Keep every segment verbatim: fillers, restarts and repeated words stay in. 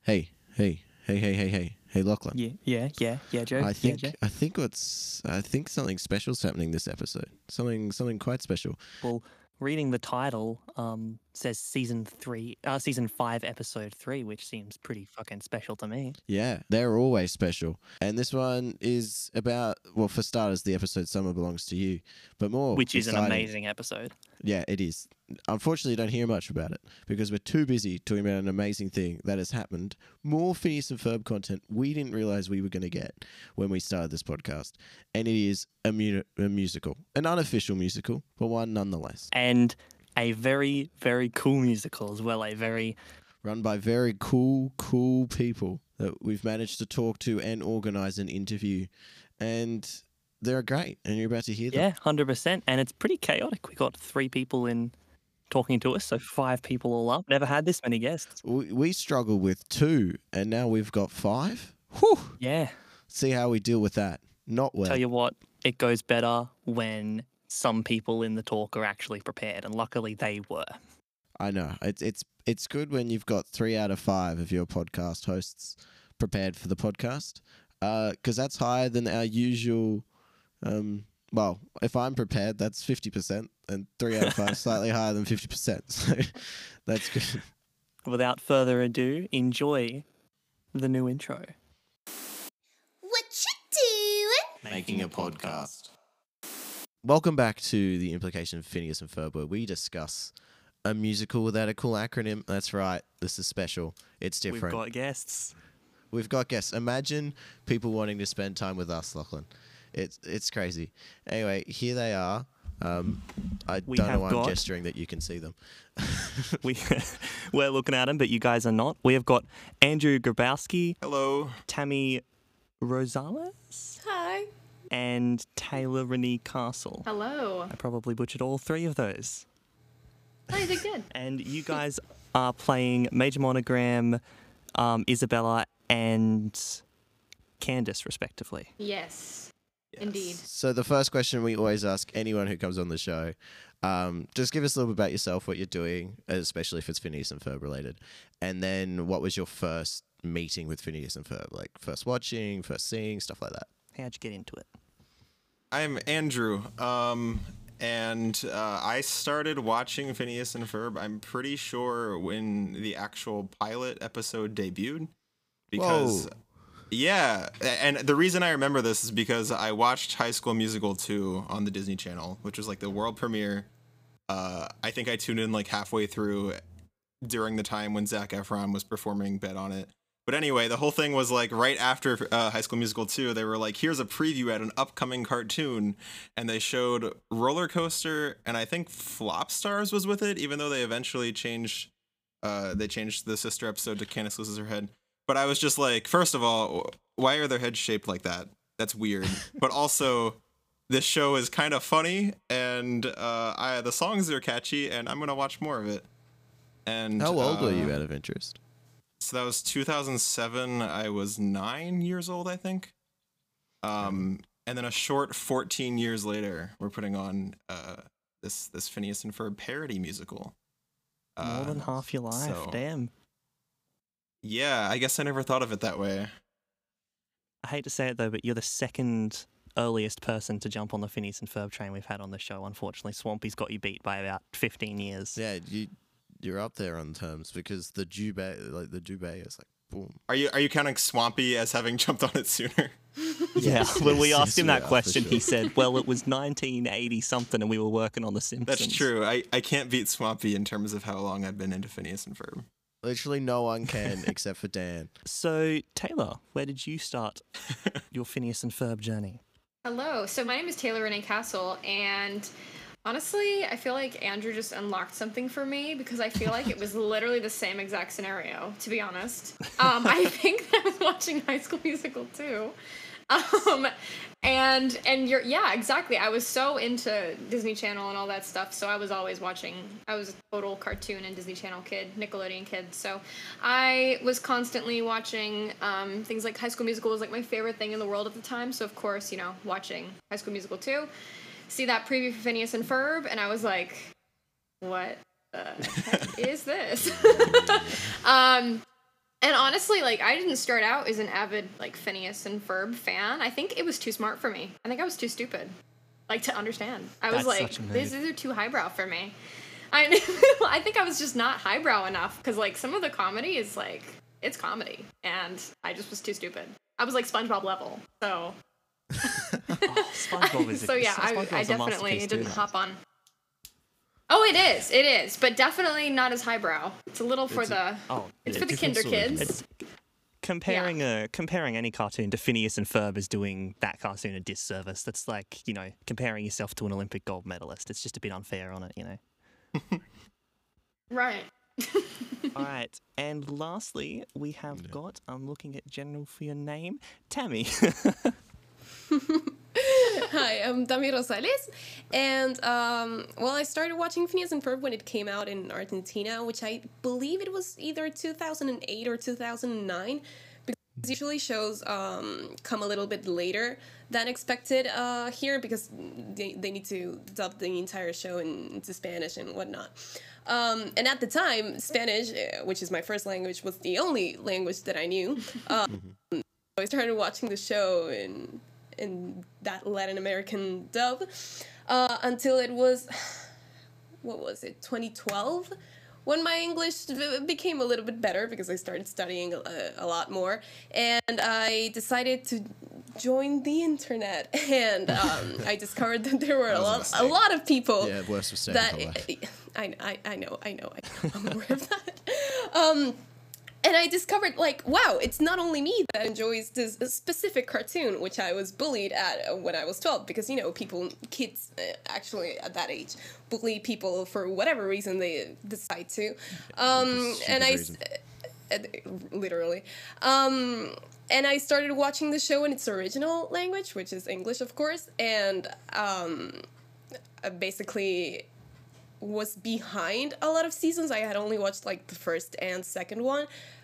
Hey, hey, hey, hey, hey, hey, hey, Lachlan. Yeah, yeah, yeah, yeah, Joe. I think yeah, Joe. I think what's I think something special's happening this episode. Something something quite special. Well, reading the title um, says season three, uh, season five, episode three, which seems pretty fucking special to me. Yeah, they're always special. And this one is about, well, for starters, the episode Summer Belongs to You, but more Which is an exciting- amazing episode. Yeah, it is. Unfortunately, you don't hear much about it because we're too busy talking about an amazing thing that has happened. More Phineas and Ferb content we didn't realize we were going to get when we started this podcast. And it is a, mu- a musical, an unofficial musical, but one nonetheless. And a very, very cool musical as well. A very... Run by very cool, cool people that we've managed to talk to and organize an interview. And they're great. And you're about to hear them. Yeah, one hundred percent. And it's pretty chaotic. We got three people in talking to us, so five people all up. Never had this many guests. We, we struggled with two, and now we've got five. Whew. Yeah. See how we deal with that. Not well. Tell you what, it goes better when some people in the talk are actually prepared, and luckily they were. I know. It's it's it's good when you've got three out of five of your podcast hosts prepared for the podcast, because uh, that's higher than our usual. Um, well, if I'm prepared, that's fifty percent, and three out of five slightly higher than fifty percent. So that's good. Without further ado, enjoy the new intro. What you doing? Making a podcast. Welcome back to the Implication of Phineas and Ferb, where we discuss a musical without a cool acronym. That's right. This is special. It's different. We've got guests. We've got guests. Imagine people wanting to spend time with us, Lachlan. It's it's crazy. Anyway, here they are. Um, I We don't know have why got- I'm gesturing that you can see them. We, we're looking at them, but you guys are not. We have got Andrew Grabowski, Hello. Tammy Rosales, Hi. and Taylor Renee Castle. Hello. I probably butchered all three of those. Oh, you did good. And you guys are playing Major Monogram, um, Isabella, and Candace, respectively. Yes, Yes. indeed. So the first question we always ask anyone who comes on the show, um, just give us a little bit about yourself, what you're doing, especially if it's Phineas and Ferb related, and then what was your first meeting with Phineas and Ferb, like first watching, first seeing, stuff like that. How'd you get into it? I'm Andrew. Um, and uh, I started watching Phineas and Ferb, I'm pretty sure, when the actual pilot episode debuted. Because, Whoa. yeah. And the reason I remember this is because I watched High School Musical two on the Disney Channel, which was like the world premiere. Uh, I think I tuned in like halfway through during the time when Zac Efron was performing Bet on It. But anyway, the whole thing was like right after uh, High School Musical two, they were like, here's a preview at an upcoming cartoon. And they showed Roller Coaster, and I think Flop Stars was with it, even though they eventually changed, uh, they changed the sister episode to Candace Loses Her Head. But I was just like, first of all, why are their heads shaped like that? That's weird. But also, this show is kind of funny, and uh, I, the songs are catchy, and I'm going to watch more of it. And How old were uh, you out of interest? So that was two thousand seven. I was nine years old, I think. Um, and then a short fourteen years later, we're putting on uh, this this Phineas and Ferb parody musical. More Uh, than half your life, so- damn. Yeah, I guess I never thought of it that way. I hate to say it though, but you're the second earliest person to jump on the Phineas and Ferb train we've had on the show. Unfortunately, Swampy's got you beat by about fifteen years. Yeah, you you're up there on terms because the Jubei, like the Jubei, is like boom. Are you are you counting Swampy as having jumped on it sooner? Yeah, when we Yes, asked him yes, that we are, for question, he sure. said, well, it was nineteen eighty something and we were working on The Simpsons. That's true. I, I can't beat Swampy in terms of how long I've been into Phineas and Ferb. Literally no one can except for Dan. So, Taylor, where did you start your Phineas and Ferb journey? Hello. So my name is Taylor Renee Castle, and honestly, I feel like Andrew just unlocked something for me because I feel like it was literally the same exact scenario, to be honest. Um, I think that I was watching High School Musical too. Um, and and you're yeah, exactly. I was so into Disney Channel and all that stuff, so I was always watching. I was a total cartoon and Disney Channel kid, Nickelodeon kid. So I was constantly watching um, things like High School Musical was like my favorite thing in the world at the time. So of course, you know, watching High School Musical two, see that preview for Phineas and Ferb, and I was like, what the heck is this? um, And honestly, like, I didn't start out as an avid, like, Phineas and Ferb fan. I think it was too smart for me. I think I was too stupid, like, to understand. I was That's like, such a these, mood. these are too highbrow for me. I, I think I was just not highbrow enough, because, like, some of the comedy is, like, it's comedy. And I just was too stupid. I was, like, SpongeBob level, so... Oh, SpongeBob is a, so, yeah, I, SpongeBob's I a definitely masterpiece too, didn't though. hop on. Oh, it is, it is, but definitely not as highbrow. It's a little for It's the... Oh, It's yeah, for the different kinder sort of kids. It's comparing a comparing any cartoon to Phineas and Ferb is doing that cartoon a disservice. That's like, you know, comparing yourself to an Olympic gold medalist. It's just a bit unfair on it, you know. Right. All right, and lastly, we have got. I'm looking at general for your name, Tammy. Hi, I'm Dami Rosales, and um, well, I started watching Phineas and Ferb when it came out in Argentina, which I believe it was either two thousand eight or two thousand nine, because usually shows um, come a little bit later than expected uh, here, because they, they need to dub the entire show in, into Spanish and whatnot. Um, and at the time, Spanish, uh, which is my first language, was the only language that I knew. Um, so I started watching the show in in that Latin American dub uh, until it was, what was it, twenty twelve? When my English b- became a little bit better because I started studying a, a lot more, and I decided to join the internet, and um, I discovered that there were a was a lot, a mistake. lot of people Yeah, worst mistake that of my life. I, I, I know, I know, I know, I'm aware of that. Um, and I discovered, like, wow, it's not only me that enjoys this specific cartoon, which I was bullied at uh, when I was twelve, because, you know, people, kids, uh, actually, at that age, bully people for whatever reason they decide to. Um, stupid and I, reason. uh, literally. Um, and I started watching the show in its original language, which is English, of course, and um, uh, basically was behind a lot of seasons. I had only watched like the first and second one.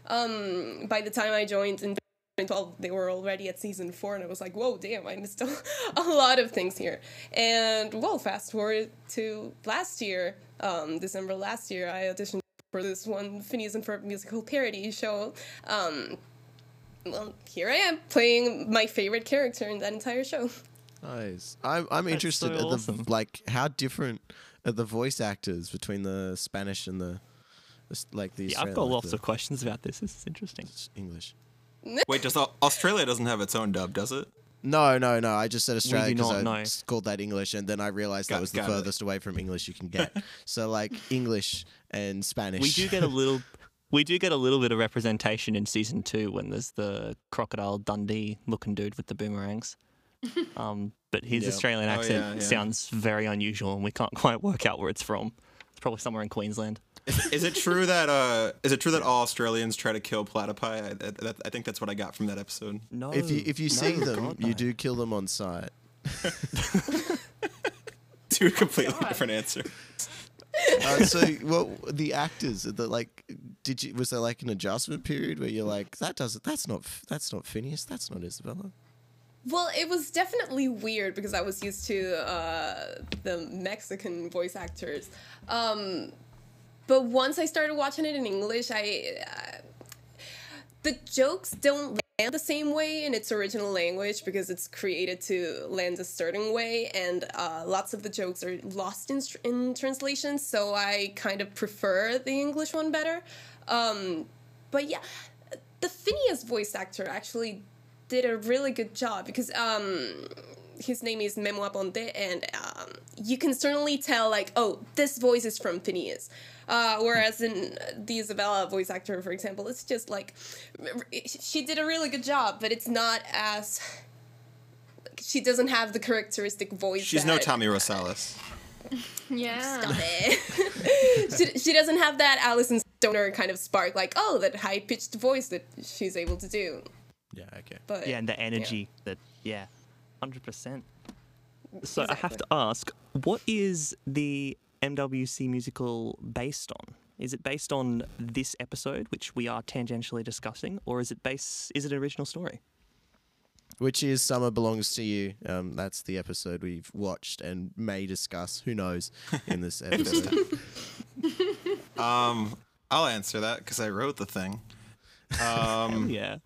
Um, by the time I joined in twenty twelve, they were already at season four, and I was like, whoa, damn, I missed a, a lot of things here. And well, fast forward to last year, um, December last year, I auditioned for this one Phineas and Ferb musical parody show. Um, well, here I am playing my favorite character in that entire show. Nice. I'm I'm interested so at the awesome. like how different are the voice actors between the Spanish and the, the s- like the Yeah, I've Australian, got like lots the of questions about this. This is interesting. s- English. Wait, does Au- Australia doesn't have its own dub, does it? No, no, no. I just said Australia do because not I know. s- called that English, and then I realized Got- that was the got it. furthest away from English you can get. So like English and Spanish. We do get a little. We do get a little bit of representation in season two when there's the Crocodile Dundee looking dude with the boomerangs. Um, but his Yeah. Australian Oh, accent yeah, yeah. sounds very unusual, and we can't quite work out where it's from. It's probably somewhere in Queensland. Is it true that uh, is it true that all Australians try to kill platypi? I, I, I think that's what I got from that episode. No, If you if you no, see them, God, you no. do kill them on sight. Two completely God. different answers. Uh, so, what the actors? The like, did you was there like an adjustment period where you're like, that doesn't, that's not, that's not Phineas, that's not Isabella. Well, it was definitely weird because I was used to uh, the Mexican voice actors. Um, but once I started watching it in English, I uh, the jokes don't land the same way in its original language because it's created to land a certain way, and uh, lots of the jokes are lost in, in translation, so I kind of prefer the English one better. Um, but yeah, the Phineas voice actor actually did a really good job because um, his name is Memo Aponte, and um, you can certainly tell, like, oh, this voice is from Phineas. Uh, whereas in the Isabella voice actor, for example, it's just like, she did a really good job, but it's not as, she doesn't have the characteristic voice. She's no that- Tommy Rosales. Yeah. Stop it. she, she doesn't have that Alison Stoner kind of spark, like, oh, that high-pitched voice that she's able to do. Yeah, okay. But Yeah, and the energy that, yeah, one hundred percent. So I have Exactly. to ask, what is the M W C musical based on? Is it based on this episode, which we are tangentially discussing, or is it base? Is it an original story? Which is Summer Belongs to You. Um, that's the episode we've watched and may discuss. Who knows in this episode? Um, I'll answer that because I wrote the thing. Um, Yeah.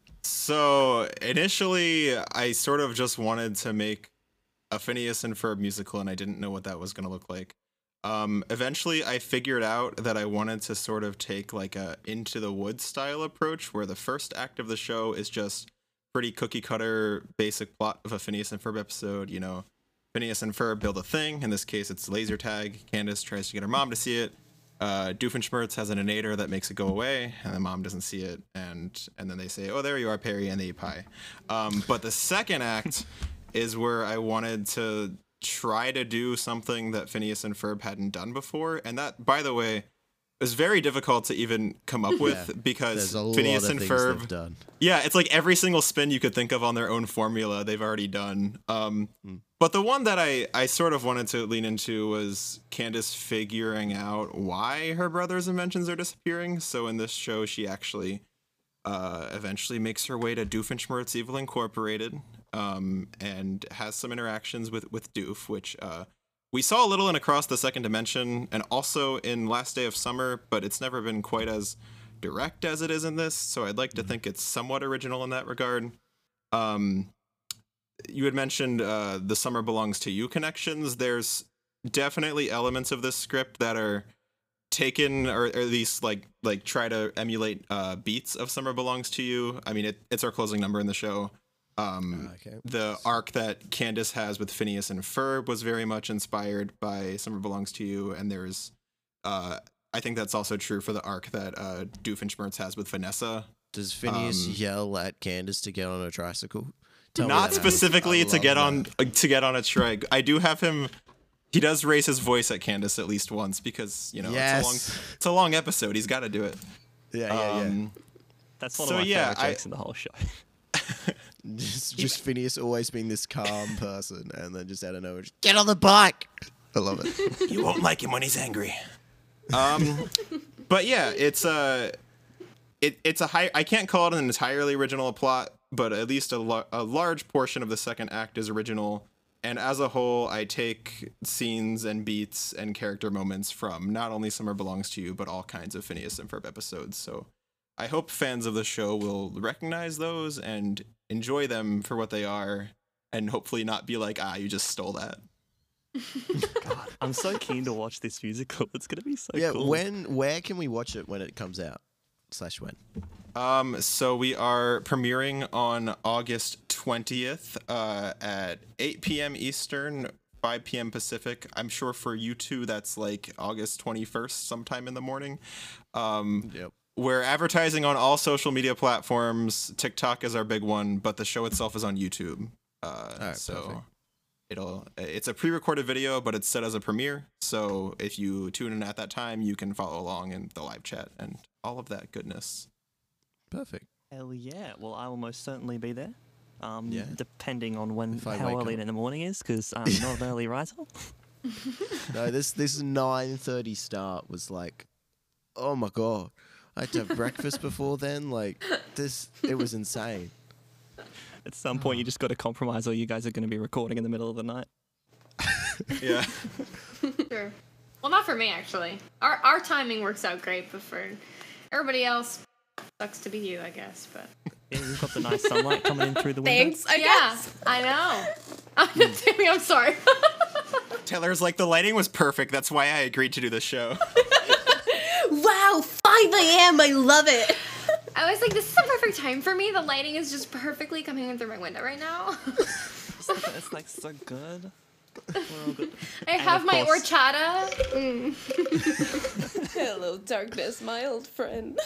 So initially, I sort of just wanted to make a Phineas and Ferb musical, and I didn't know what that was going to look like. Um, eventually, I figured out that I wanted to sort of take like a Into the Woods style approach, where the first act of the show is just pretty cookie cutter, basic plot of a Phineas and Ferb episode. You know, Phineas and Ferb build a thing. In this case, it's laser tag. Candace tries to get her mom to see it. Uh, Doofenshmirtz has an innator that makes it go away, and the mom doesn't see it, and and then they say, "Oh, there you are, Perry," and they eat pie. Um, but the second act is where I wanted to try to do something that Phineas and Ferb hadn't done before, and that, by the way, was very difficult to even come up with Yeah, because There's a Phineas lot of and things Ferb, they've done. yeah, it's like every single spin you could think of on their own formula they've already done. Um, Mm. But the one that I, I sort of wanted to lean into was Candace figuring out why her brother's inventions are disappearing. So in this show, she actually uh, eventually makes her way to Doofenshmirtz Evil Incorporated um, and has some interactions with, with Doof, which uh, we saw a little in Across the Second Dimension and also in Last Day of Summer, but it's never been quite as direct as it is in this. So I'd like to think it's somewhat original in that regard. Um, you had mentioned uh, the Summer Belongs to You connections. There's definitely elements of this script that are taken, or, or at least like like try to emulate uh, beats of Summer Belongs to You. I mean, it, it's our closing number in the show. Um, Okay. The arc that Candace has with Phineas and Ferb was very much inspired by Summer Belongs to You, and there's, uh, I think that's also true for the arc that uh, Doofenshmirtz has with Vanessa. Does Phineas Um, yell at Candace to get on a tricycle? Tell me Not that happens. specifically I to love get that. on uh, to get on a trike. I do have him. He does raise his voice at Candace at least once because you know Yes. it's a long it's a long episode. He's got to do it. Yeah, yeah, yeah. Um, That's one So, of my yeah, favorite I- jokes in the whole show. Just, just Phineas always being this calm person, and then just out of nowhere, just, get on the bike. I love it. You won't like him when he's angry. Um, but yeah, it's a it it's a high. I can't call it an entirely original plot, but at least a, lo- a large portion of the second act is original. And as a whole, I take scenes and beats and character moments from not only Summer Belongs to You, but all kinds of Phineas and Ferb episodes. So I hope fans of the show will recognize those and enjoy them for what they are, and hopefully not be like, ah, you just stole that. God, I'm so keen to watch this musical. It's gonna be so Yeah, cool. when, where can we watch it when it comes out? Slash when? Um, so we are premiering on August twentieth uh, at eight p.m. Eastern, five p.m. Pacific. I'm sure for you two, that's like August twenty-first, sometime in the morning. Um, Yep. We're advertising on all social media platforms. TikTok is our big one, but the show itself is on YouTube. Uh, Alright, so perfect. it'll it's a pre-recorded video, but it's set as a premiere. So if you tune in at that time, you can follow along in the live chat and all of that goodness. Perfect. Hell yeah! Well, I will most certainly be there. Um, Yeah. depending on when If I how wake early up. in the morning is, because I'm not an early riser. No, this this nine thirty start was like, oh my god, I had to have breakfast before then. Like this, it was insane. At some point, you just got to compromise, or you guys are going to be recording in the middle of the night. Yeah. Sure. Well, not for me actually. Our our timing works out great, but for everybody else, sucks to be you, I guess. But Yeah, you've got the nice sunlight coming in through the window. Thanks, I yeah, guess. I know. Tammy, I'm sorry. Taylor's like, the lighting was perfect. That's why I agreed to do the show. Wow, five a.m. I love it. I was like, this is the perfect time for me. The lighting is just perfectly coming in through my window right now. It's like, it's like so good. We're all good. I And have of my course- horchata. Mm. Hello, darkness, my old friend.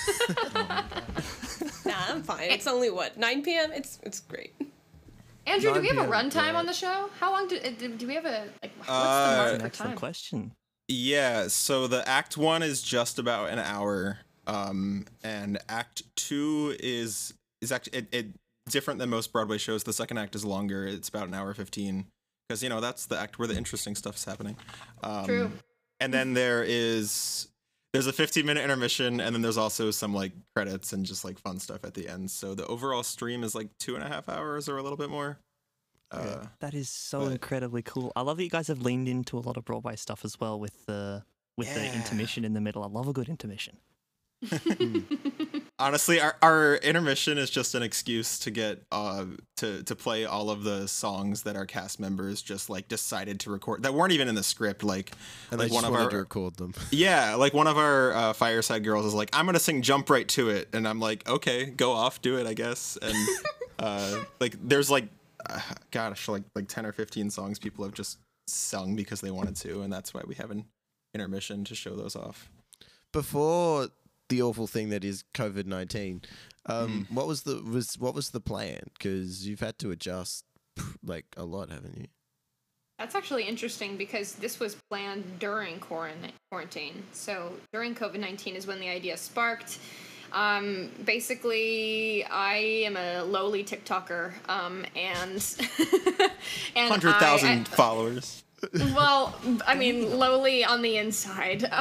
Nah, I'm fine. It's only what nine p.m. It's it's great. Andrew, do we have a 9 p.m., runtime yeah. on the show? How long do do, do we have a like? What's Uh, the mark An for excellent time? question. Yeah, so the act one is just about an hour, um, and act two is is actually it, it different than most Broadway shows. The second act is longer; it's about an hour fifteen, because you know that's the act where the interesting stuff's happening. Um, True. And then there is there's a fifteen minute intermission, and then there's also some like credits and just like fun stuff at the end. So the overall stream is like two and a half hours or a little bit more. Uh, That is so But- incredibly cool. I love that you guys have leaned into a lot of Broadway stuff as well with the with the Yeah. intermission in the middle. I love a good intermission. Honestly, our, our intermission is just an excuse to get uh to to play all of the songs that our cast members just like decided to record that weren't even in the script. Like, And like they one just of wanted our to record them. yeah, like one of our uh, Fireside girls is like, I'm gonna sing "Jump Right to It," and I'm like, okay, go off, do it, I guess. And uh, like, there's like, uh, gosh, like like ten or fifteen songs people have just sung because they wanted to, and that's why we have an intermission to show those off. Before the awful thing that is COVID nineteen, um, Mm. what was the was what was the plan? Because you've had to adjust like a lot, haven't you? That's actually interesting because this was planned during quarant- quarantine. So during COVID nineteen is when the idea sparked. Um, basically, I am a lowly TikToker, um, and and Hundred I- thousand I- followers. Well, I mean, lowly on the inside. Um,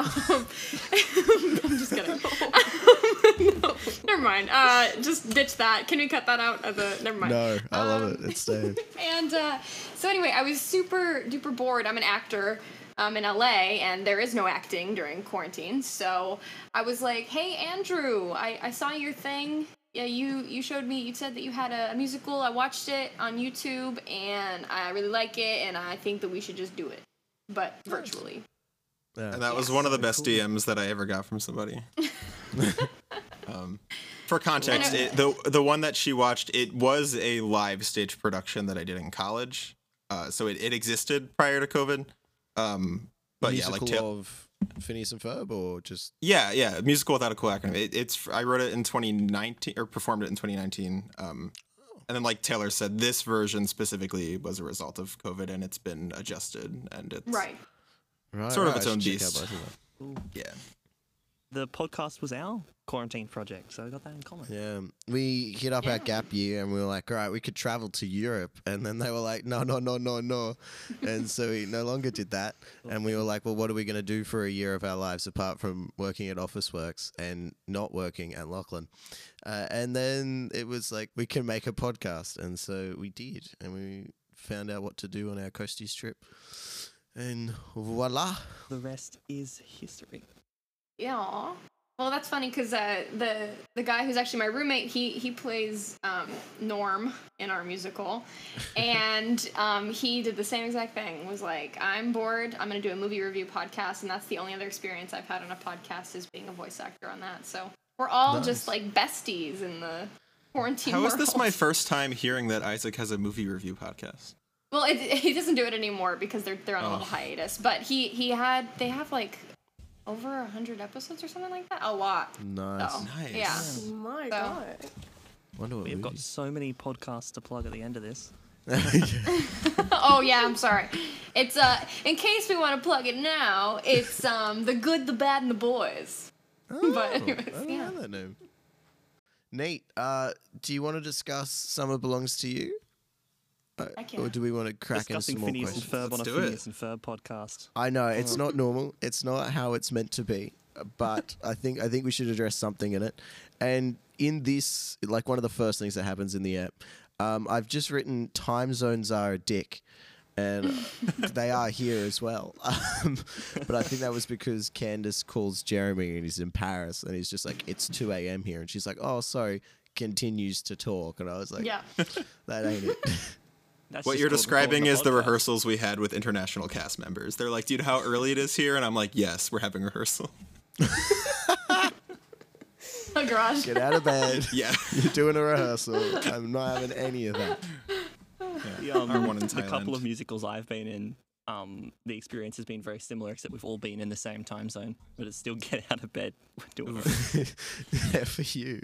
I'm just kidding. No, never mind. Uh, just ditch that. Can we cut that out of the? Never mind. No, I love Um, it. It's staying. And uh, so anyway, I was super duper bored. I'm an actor um, in L A, and there is no acting during quarantine. So I was like, "Hey, Andrew, I, I saw your thing. Yeah, you you showed me. You said that you had a, a musical. I watched it on YouTube, and I really like it. And I think that we should just do it, but virtually." Yeah. And that was one of the best D Ms that I ever got from somebody. um, for context, I know- it, the the one that she watched, it was a live stage production that I did in college. Uh, so it, it existed prior to COVID. Um, but yeah, like Musical ta- of Phineas and Ferb, or just yeah, yeah, musical without a cool acronym. It, it's I wrote it in twenty nineteen or performed it in twenty nineteen. Um, and then like Taylor said, this version specifically was a result of COVID, and it's been adjusted, and it's Right. right, Sort of right, its I own should check out beast. both of them. yeah. The podcast was our quarantine project, so we got that in common. Yeah, we hit up our Yeah. gap year and we were like, all right, we could travel to Europe. And then they were like, no, no, no, no, no. And so we no longer did that. And we were like, well, what are we going to do for a year of our lives apart from working at Officeworks and not working at Lachlan? Uh, and then it was like, we can make a podcast. And so we did. And we found out what to do on our Coasties trip. And voila. The rest is history. Yeah. Well, that's funny because uh, the the guy who's actually my roommate, he he plays um, Norm in our musical, and um, he did the same exact thing. Was like, I'm bored. I'm gonna do a movie review podcast, and that's the only other experience I've had on a podcast is being a voice actor on that. So we're all Nice. just like besties in the quarantine. How is this world. my first time hearing that Isaac has a movie review podcast? Well, it, he doesn't do it anymore because they're they're on a Oh. little hiatus. But he he had they have like over a hundred episodes or something like that. A lot. Nice. So, Nice. Yeah. Oh my So- god. Wonder what We've got movie. so many podcasts to plug at the end of this. Oh yeah, I'm sorry. It's uh in case we want to plug it now, it's um The Good, the Bad, and the Boys. But anyways, I don't yeah. know that name. Nate, uh, do you want to discuss Summer Belongs to You? Uh, Heck or yeah. do we want to crack into Discussing some more Phineas and questions? Ferb on a Let's do it. Phineas and Ferb podcast. I know it's not normal. It's not how it's meant to be. But I think I think we should address something in it. And in this, like one of the first things that happens in the app, um, I've just written time zones are a dick. And they are here as well. Um, but I think that was because Candace calls Jeremy and he's in Paris and he's just like, it's two a.m. here. And she's like, oh, sorry, continues to talk. And I was like, Yeah. that ain't it. That's What just you're called describing recording is the podcast. rehearsals we had with international cast members. They're like, do you know how early it is here? And I'm like, yes, we're having rehearsal. Oh gosh. Get out of bed. Yeah. You're doing a rehearsal. I'm not having any of that. The, um, Our one in the couple Thailand. of musicals I've been in, um, the experience has been very similar, except we've all been in the same time zone. But it's still get out of bed, do it. Yeah, for you.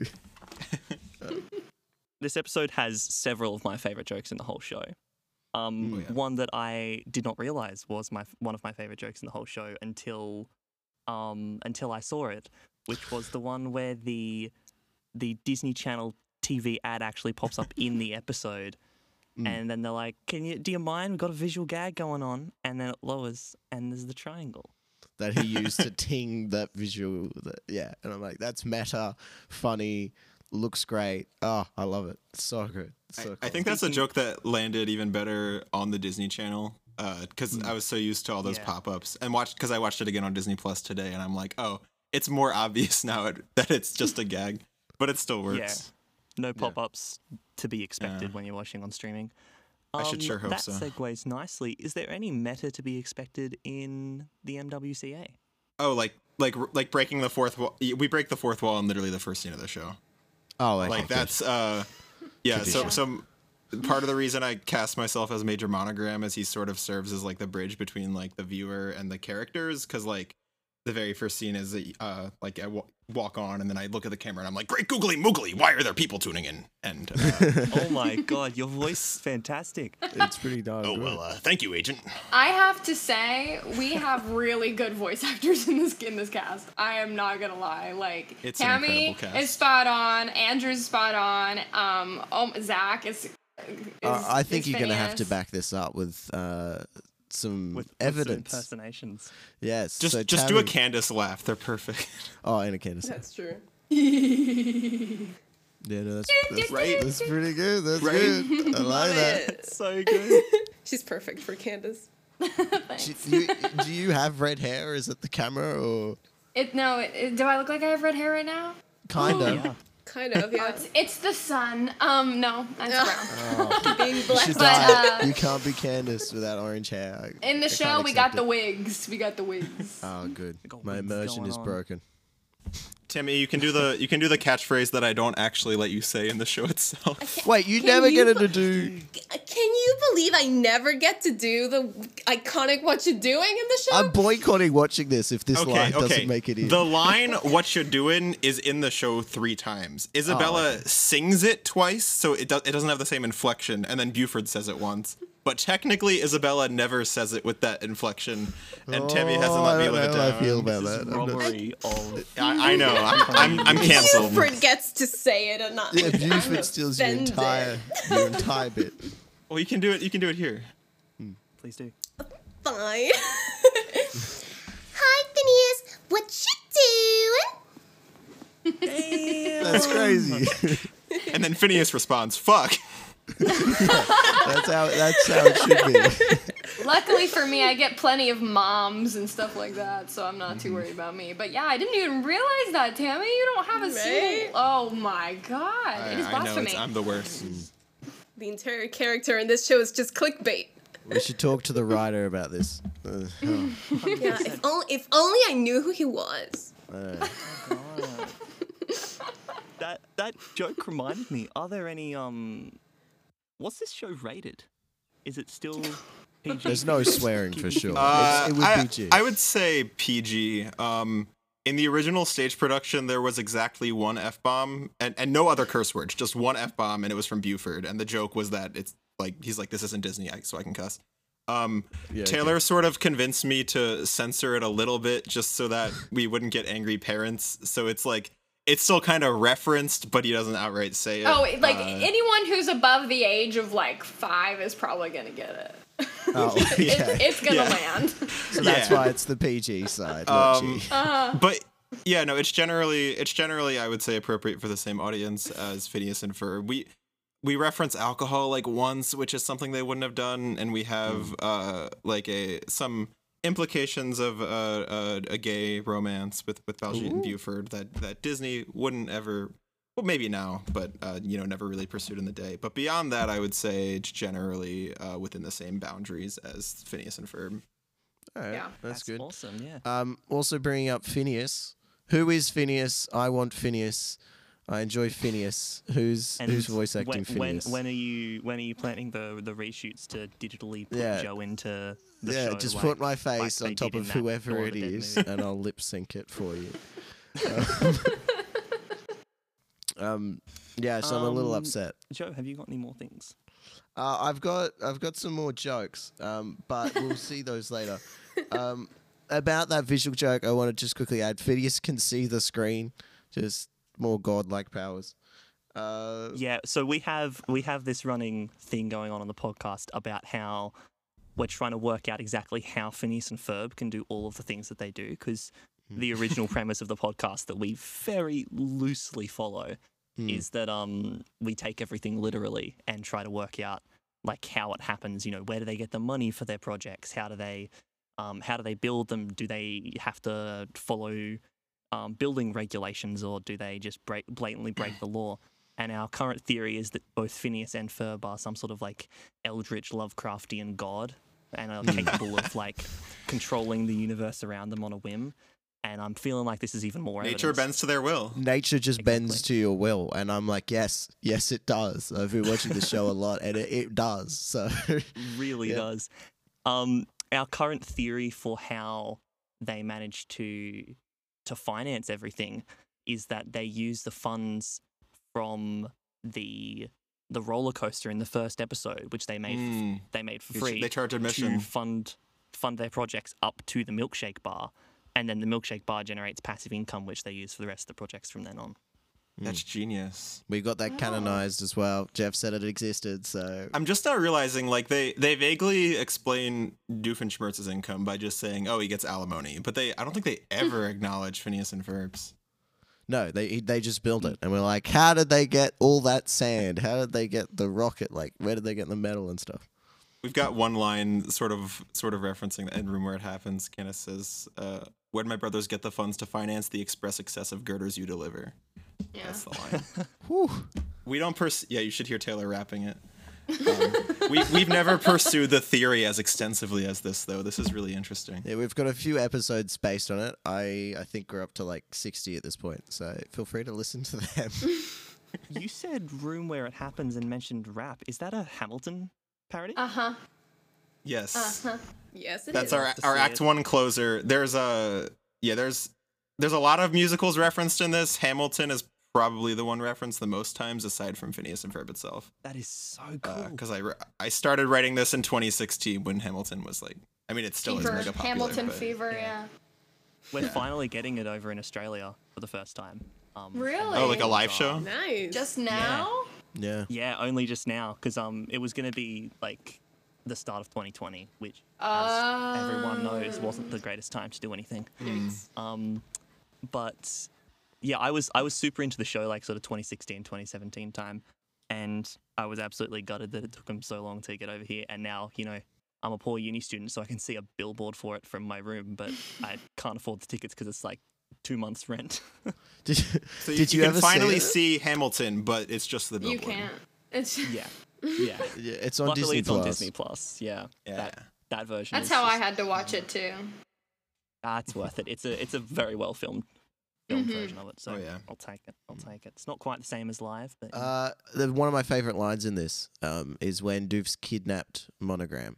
This episode has several of my favorite jokes in the whole show. Um, Oh, yeah. One that I did not realize was my one of my favorite jokes in the whole show until, um, until I saw it, which was the one where the the Disney Channel T V ad actually pops up in the episode, Mm. and then they're like, "Can you? Do you mind? We've got a visual gag going on," and then it lowers, and there's the triangle. That he used to ting that visual. That, yeah. And I'm like, that's meta, funny, looks great. Oh, I love it. It's so good. It's I, so I cool. think that's a Speaking- joke that landed even better on the Disney Channel because I was so used to all those Yeah. pop-ups and watched because I watched it again on Disney Plus today, and I'm like, oh, it's more obvious now it, that it's just a gag. but it still works. No pop-ups to be expected Yeah. when you're watching on streaming. I should Um, sure hope that so. segues nicely. Is there any meta to be expected in the M W C A? Oh, like like like breaking the fourth wall. We break the fourth wall in literally the first scene of the show. Oh, okay, Like good. that's uh, yeah. So Tradition. so part of the reason I cast myself as Major Monogram is he sort of serves as like the bridge between like the viewer and the characters, because like the very first scene is uh like I wa- walk on and then I look at the camera and I'm like, great googly moogly, why are there people tuning in? And uh, Oh my god, your voice is fantastic. It's pretty darn oh good. well, uh, thank you, Agent. I have to say, we have really good voice actors in this in this cast. I am not gonna lie. Like It's an Tammy incredible cast. is spot on. Andrew's spot on. Um, um Zach is. is Uh, I think is you're gonna have to Phineas. back this up with uh, some With, with some evidence. impersonations. Yes. Just so just do a Tammy- Candace laugh. They're perfect. Oh, and a Candace. That's true. Yeah, no, that's, that's Right? That's pretty good. That's Right? good. I like that. It. So good. She's perfect for Candace. Do you, do you have red hair? Is it the camera or It no. It, it- do I look like I have red hair right now? kind of? Yeah. Kind of, yeah. It's, it's the sun. Um, no, that's brown. Being black. Should But, die. uh, You can't be Candace without orange hair. I- In the I show, can't we accept got the it. wigs. We got the wigs. Oh, good. got My wigs immersion going is on. broken. Timmy, you can do the you can do the catchphrase that I don't actually let you say in the show itself. Wait, you Can never you get bu- to do. Can you believe I never get to do the iconic "What You Doing" in the show? I'm boycotting watching this if this Okay, line okay. doesn't make it in. The line "What you're doing" is in the show three times. Isabella Oh, okay. sings it twice, so it does it doesn't have the same inflection, and then Buford says it once. But technically, Isabella never says it with that inflection, and Tammy hasn't Oh, let I me don't live it know how I down. feel about This that. is I'm not- robbery of. I, I know. I'm I'm, I'm canceled. Buford gets to say it and not. Yeah, I'm Buford steals your offended. entire your entire bit. Well, you can do it. You can do it here. Please do. Fine. Hi, Phineas. What you doing? That's crazy. And then Phineas responds, "Fuck." That's how that's how it should be. Luckily for me, I get plenty of moms and stuff like that, so I'm not Mm-hmm. too worried about me. But yeah, I didn't even realize that, Tammy. You don't have a Right? single. Oh my god, I, it is I know blasphemy. it's, I'm the worst. The entire character in this show is just clickbait. We should talk to the writer about this. Uh, oh, Yeah, if only if only I knew who he was. uh, That that joke reminded me. Are there any um? What's this show rated? Is it still P G? there's no swearing for sure. Uh, It's- it would I, be G. I would say P G. Um, in the original stage production, there was exactly one F bomb and, and no other curse words, just one F bomb, and it was from Buford. And the joke was that it's like he's like, "This isn't Disney, I- so I can cuss." Um, Yeah, Taylor okay. sort of convinced me to censor it a little bit, just so that we wouldn't get angry parents. So it's like it's still kind of referenced, but he doesn't outright say it. Oh, like Uh, anyone who's above the age of like five is probably gonna get it. Oh, It's, yeah. it's gonna Yeah. land. So that's yeah. why it's the P G side, not Um, G. But yeah, no, it's generally it's generally I would say appropriate for the same audience as Phineas and Ferb. We we reference alcohol like once, which is something they wouldn't have done, and we have uh like a some implications of uh, uh, a gay romance with with Baljeet and Buford that that Disney wouldn't ever. Well, maybe now, but uh, you know, never really pursued in the day. But beyond that, I would say it's generally uh, within the same boundaries as Phineas and Ferb. All right, yeah. that's, good. Awesome. Yeah. Um, also bringing up Phineas. Who is Phineas? I want Phineas. I enjoy Phineas. Who's And who's voice acting when, when, Phineas? when are you when are you planning the the reshoots to digitally put Yeah. Joe into the yeah, show? just like- put my face like on they top did of in that whoever Dawn of it the Dead is, movie. and I'll lip sync it for you. Um, um, yeah, so I'm a little Um, upset. Joe, have you got any more things? Uh, I've got I've got some more jokes, um, but we'll see those later. Um, about that visual joke, I want to just quickly add: Phineas can see the screen, just more godlike powers. Uh, Yeah, so we have we have this running thing going on on the podcast about how we're trying to work out exactly how Phineas and Ferb can do all of the things that they do, because the original premise of the podcast that we very loosely follow is that um we take everything literally and try to work out like how it happens. You know, where do they get the money for their projects? How do they um how do they build them? Do they have to follow um, building regulations, or do they just break, blatantly break the law? And our current theory is that both Phineas and Ferb are some sort of like eldritch Lovecraftian god and are capable of like controlling the universe around them on a whim. And I'm feeling like this is even more Nature evidence. bends to their will. Nature just Exactly. bends to your will, and I'm like, yes, yes, it does. I've been watching the show a lot, and it, it does. So Really Yeah. does. Um, our current theory for how they manage to to finance everything is that they use the funds from the the roller coaster in the first episode, which they made Mm. f- they made for They ch- free. they charge to admission. fund fund their projects up to the milkshake bar, and then the milkshake bar generates passive income, which they use for the rest of the projects from then on. That's genius. we got that canonized as well. Jeff said it existed, so I'm just now realizing, like, they, they vaguely explain Doofenshmirtz's income by just saying, oh, he gets alimony. But they, I don't think they ever acknowledge Phineas and Ferb's. no, they they just build it, and we're like, how did they get all that sand? How did they get the rocket? Like, where did they get the metal and stuff? We've got one line sort of sort of referencing the end room where it happens. Candace says, uh, where'd my brothers get the funds to finance the express excess of girders you deliver? Yeah. That's the line. Whew. We don't pers- yeah, you should hear Taylor rapping it. Um, we, we've never pursued the theory as extensively as this, though. This is really interesting. Yeah, we've got a few episodes based on it. I I think we're up to like sixty at this point, so feel free to listen to them. You said room where it happens and mentioned rap. Is that a Hamilton parody? Uh huh. Yes. Uh huh. Yes, it That's is. our to our see Act it. One closer. There's a yeah. There's there's a lot of musicals referenced in this. Hamilton is probably the one referenced the most times, aside from Phineas and Ferb itself. That is so cool. Because I re- I started writing this in twenty sixteen when Hamilton was like. I mean, it still is Fever. mega popular. Hamilton but fever. yeah. Yeah. We're finally getting it over in Australia for the first time. Um, Really? Oh, like a live show? Nice. Just now? yeah. Yeah, only just now, because um, it was going to be like the start of twenty twenty, which, as Oh. everyone knows, wasn't the greatest time to do anything. Yikes. Um, but yeah, I was I was super into the show, like sort of twenty sixteen, twenty seventeen time, and I was absolutely gutted that it took them so long to get over here. And now, you know, I'm a poor uni student, so I can see a billboard for it from my room, but I can't afford the tickets because it's like two months rent. Did you, So you, did you, you ever can finally see, it? see Hamilton, but it's just the You billboard. can't. It's yeah, yeah. Yeah, it's on Luckily, Disney it's Plus. on Disney Plus. Yeah, Yeah. that that version. That's is how I just- had to watch it too. Ah, it's worth it. It's a it's a very well filmed film Mhm. version of it. So Oh, yeah. I'll take it. I'll take it. It's not quite the same as live, but Uh, the, one of my favorite lines in this um, is when Doof's kidnapped Monogram,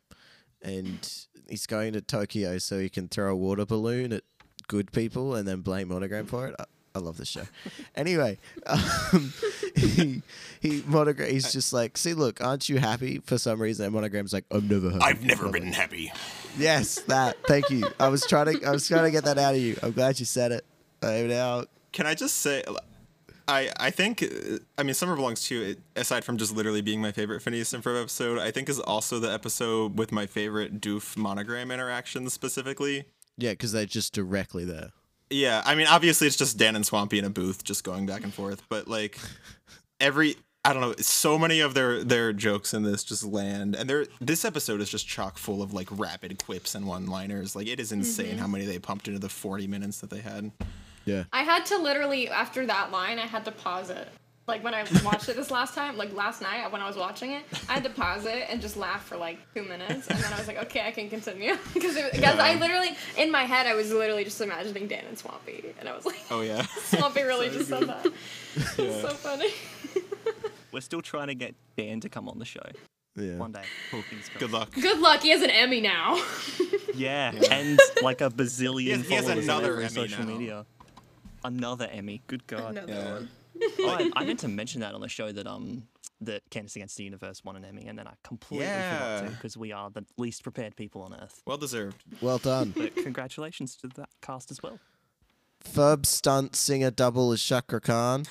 and he's going to Tokyo so he can throw a water balloon at good people and then blame Monogram for it. I, I love this show. Anyway, um, he, he Monogram. He's just like, see, look, aren't you happy for some reason? And Monogram's like, I'm never happy. I've never And I'm been like, happy. Yes, that. Thank you. I was trying to. I was trying to get that out of you. I'm glad you said it. I'm now. Can I just say, I I think, uh, I mean, Summer Belongs to You, aside from just literally being my favorite Phineas and Ferb episode, I think is also the episode with my favorite Doof Monogram interactions specifically. Yeah, because they're just directly there. Yeah, I mean, obviously it's just Dan and Swampy in a booth just going back and forth, but like every I don't know, so many of their their jokes in this just land, and they're this episode is just chock full of like rapid quips and one-liners. Like it is insane how many they pumped into the forty minutes that they had. Yeah. I had to literally, after that line, I had to pause it. Like when I watched it this last time, like last night when I was watching it, I had to pause it and just laugh for like two minutes, and then I was like, okay, I can continue because because I literally in my head I was literally just imagining Dan and Swampy, and I was like, Oh yeah. Swampy really just said that. It's so funny. we're still trying to get Dan to come on the show Yeah. one day. Fingers crossed. Good luck. Good luck. He has an Emmy now. Yeah, and like a bazillion He has- he has followers on another every Emmy social now. media. Another Emmy. Good God. Another Yeah. one. Oh, I, I meant to mention that on the show that um that Candace Against the Universe won an Emmy, and then I completely Yeah. forgot to because we are the least prepared people on earth. Well deserved. Well done. But congratulations to that cast as well. Ferb stunt singer double is Shakra Khan.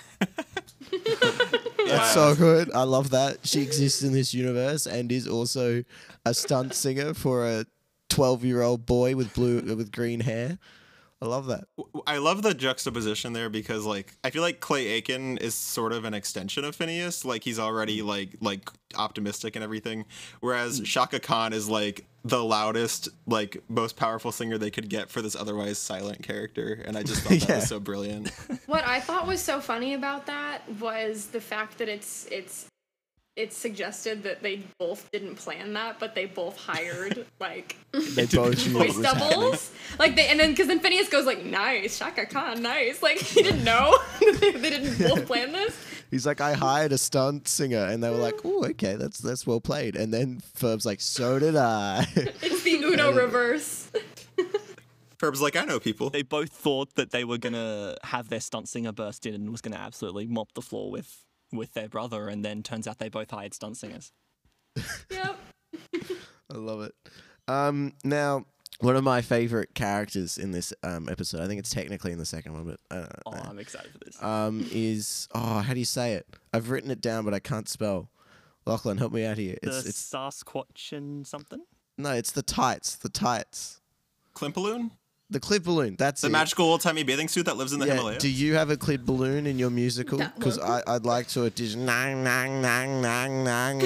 That's so good. I love that. She exists in this universe and is also a stunt singer for a twelve-year-old boy with blue with green hair. I love that. I love the juxtaposition there because like I feel like Clay Aiken is sort of an extension of Phineas. Like he's already like like optimistic and everything, whereas Shaka Khan is like the loudest, like most powerful singer they could get for this otherwise silent character, and I just thought that Yeah. was so brilliant. What I thought was so funny about that was the fact that it's it's it's suggested that they both didn't plan that, but they both hired like They both knew what voice was happening. doubles. Like they and then because then Phineas goes like, "Nice, Shaka Khan, nice." Like he didn't know they, they didn't both plan this. He's like, I hired a stunt singer, and they were like, oh, okay, that's that's well played. And then Ferb's like, so did I. It's the Uno reverse. Ferb's like, I know people. They both thought that they were gonna have their stunt singer burst in and was gonna absolutely mop the floor with with their brother, and then turns out they both hired stunt singers. Yep. I love it. Um, now, one of my favorite characters in this um, episode, I think it's technically in the second one, but uh, Oh, uh, I'm excited for this. um, is oh, how do you say it? I've written it down, but I can't spell. Lachlan, help me out here. the It's it's Sasquatch and something. no, it's the tights, the tights, Klimpaloon? the clip balloon. That's The it. magical old timey bathing suit that lives in the Yeah. Himalayas. Do you have a clip balloon in your musical? That Because one. I'd like to audition. Nang nang nang nang nang.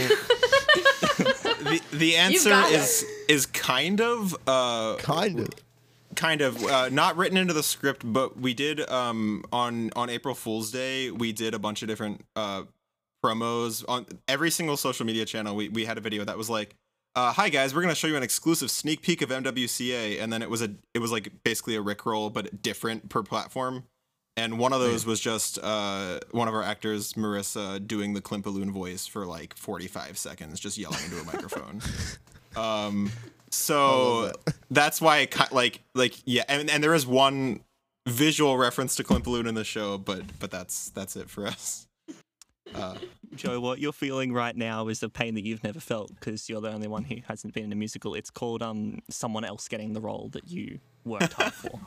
the the answer got is is kind of uh kind of. kind of uh, not written into the script, but we did um on on April Fool's Day we did a bunch of different uh promos on every single social media channel. We we had a video that was like, uh, "Hi guys, we're gonna show you an exclusive sneak peek of M W C A," and then it was a it was like basically a Rickroll but different per platform. And one of those was just uh, one of our actors, Marissa, doing the Klimpaloon voice for like forty-five seconds, just yelling into a microphone. Um, so that's why, it, ki- like, like yeah, and, and there is one visual reference to Klimpaloon in the show, but but that's that's it for us. Uh, Joe, what you're feeling right now is the pain that you've never felt because you're the only one who hasn't been in a musical. It's called um someone else getting the role that you worked hard for.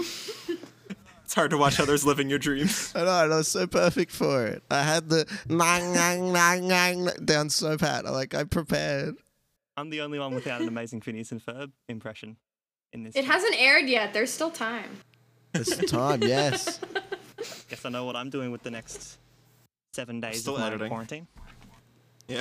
it's hard to watch others living your dreams. I know, and I was so perfect for it. I had the nang nang nang nang down so pat. I like I prepared. I'm the only one without an amazing Phineas and Ferb impression in this. It show. hasn't aired yet. There's still time. It's time, yes. Guess I know what I'm doing with the next seven days Still of my editing. quarantine. Yeah.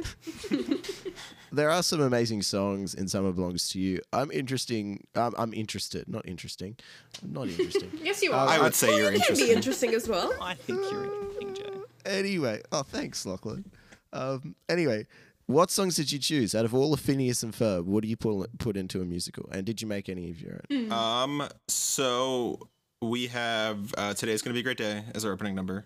There are some amazing songs in Summer Belongs to You. I'm interesting. Um, I'm interested, not interesting. Not interesting. Yes, you Uh, are. I would say you're It can be interesting. interesting as well. I think you're interesting, Joe. Anyway, oh, thanks, Lachlan. Um, anyway, what songs did you choose out of all of Phineas and Ferb? What do you put put into a musical? And did you make any of your own? Um. So we have uh, today's gonna be a great day as our opening number.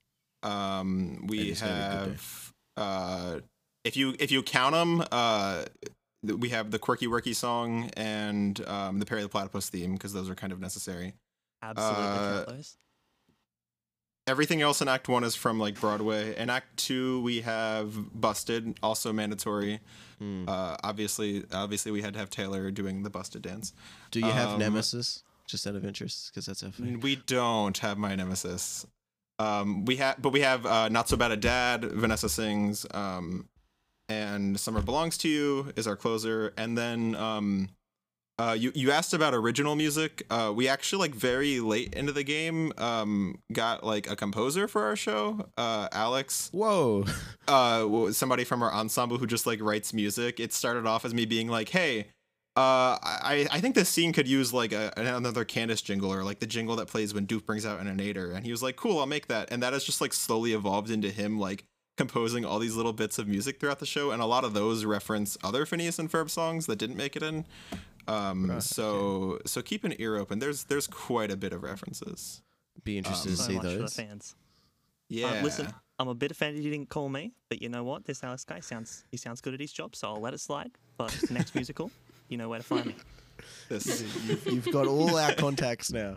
Um. It We is gonna be a good day. have uh. If you if you count them, uh, th- we have the Quirky Worky song and um the Perry the Platypus theme because those are kind of necessary. Absolutely Uh, count those. Everything else in Act One is from like Broadway. In Act Two, we have Busted, also mandatory. Hmm. Uh, obviously, obviously, we had to have Taylor doing the Busted dance. Do you have um, Nemesis? Just out of interest, because that's our favorite. We don't have My Nemesis. Um, we have, but we have uh, Not So Bad a Dad. Vanessa sings, um, and Summer Belongs to You is our closer. And then um, uh, you you asked about original music. Uh, we actually like very late into the game um, got like a composer for our show, uh, Alex. Whoa. Uh, w- somebody from our ensemble who just like writes music. It started off as me being like, hey. Uh, I I think this scene could use like a, another Candace jingle or like the jingle that plays when Duke brings out an Inator, and he was like, "Cool, I'll make that." And that has just like slowly evolved into him like composing all these little bits of music throughout the show, and a lot of those reference other Phineas and Ferb songs that didn't make it in. Um, Right, so so keep an ear open. There's there's quite a bit of references. Be interested to So see much for the those. fans. Yeah. Uh, listen, I'm a bit offended you didn't call me, but you know what? This Alex guy sounds he sounds good at his job, so I'll let it slide. But the next musical, you know where to find me. This You've, you've got all our contacts now.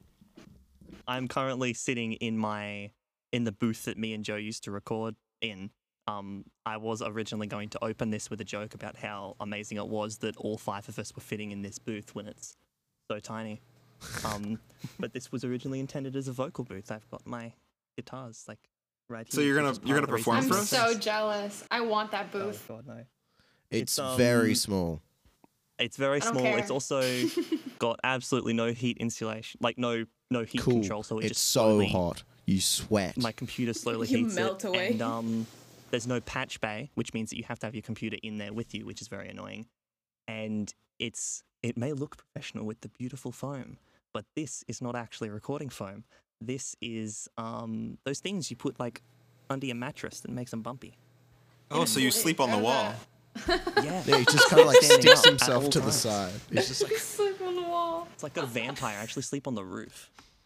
I'm currently sitting in my in the booth that me and Joe used to record in. Um, I was originally going to open this with a joke about how amazing it was that all five of us were fitting in this booth when it's so tiny. Um, but this was originally intended as a vocal booth. I've got my guitars like right here. So you're which gonna- is you're part gonna of the reason perform I'm for I'm us? so jealous. I want that Oh booth. God, no. It's, It's, very um, small. It's very I don't small. care. It's also got absolutely no heat insulation, like no no heat Cool. control. So it it's just so slowly, hot. You sweat. My computer slowly You heats melt it, away. and um, there's no patch bay, which means that you have to have your computer in there with you, which is very annoying. And it's it may look professional with the beautiful foam, but this is not actually recording foam. This is um those things you put like under your mattress that makes them bumpy. Oh, so you sleep on the wall. Yeah, yeah, he just kind of like Standing sticks up at himself all to the times. side. He's just like, Sleep on the wall. It's like a vampire. I actually sleep on the roof.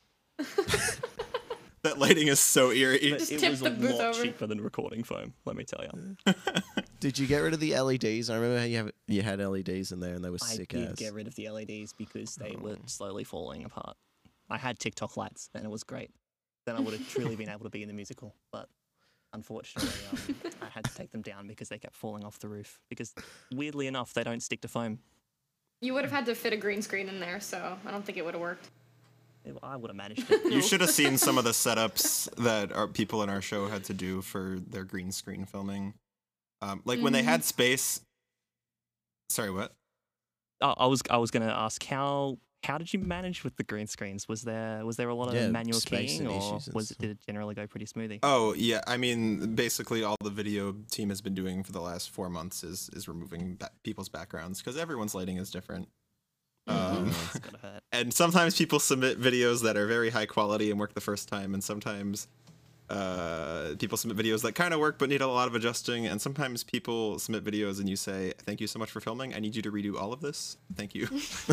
That lighting is so eerie. But Just it tip was the a booth lot over. cheaper than recording foam, let me tell you. did you get rid of the L E Ds? I remember how you have you had L E Ds in there and they were I sick did as. get rid of the L E Ds because they were slowly falling apart. I had TikTok lights and it was great. Then I would have truly been able to be in the musical, but unfortunately, um, I had to take them down because they kept falling off the roof. Because weirdly enough, they don't stick to foam. You would have had to fit a green screen in there, so I don't think it would have worked. It- I would have managed it. You should have seen some of the setups that our people in our show had to do for their green screen filming. Um, like when they had space. Sorry, what? Oh, I was I was going to ask how how did you manage with the green screens? Was there was there a lot of Yeah, manual spacing keying, or issues and was it, stuff. did it generally go pretty smoothly? Oh yeah, I mean, basically all the video team has been doing for the last four months is is removing ba- people's backgrounds because everyone's lighting is different. Um, It's gotta hurt. and sometimes people submit videos that are very high quality and work the first time, and sometimes uh, people submit videos that kind of work but need a lot of adjusting, and sometimes people submit videos and you say, "Thank you so much for filming. I need you to redo all of this. Thank you."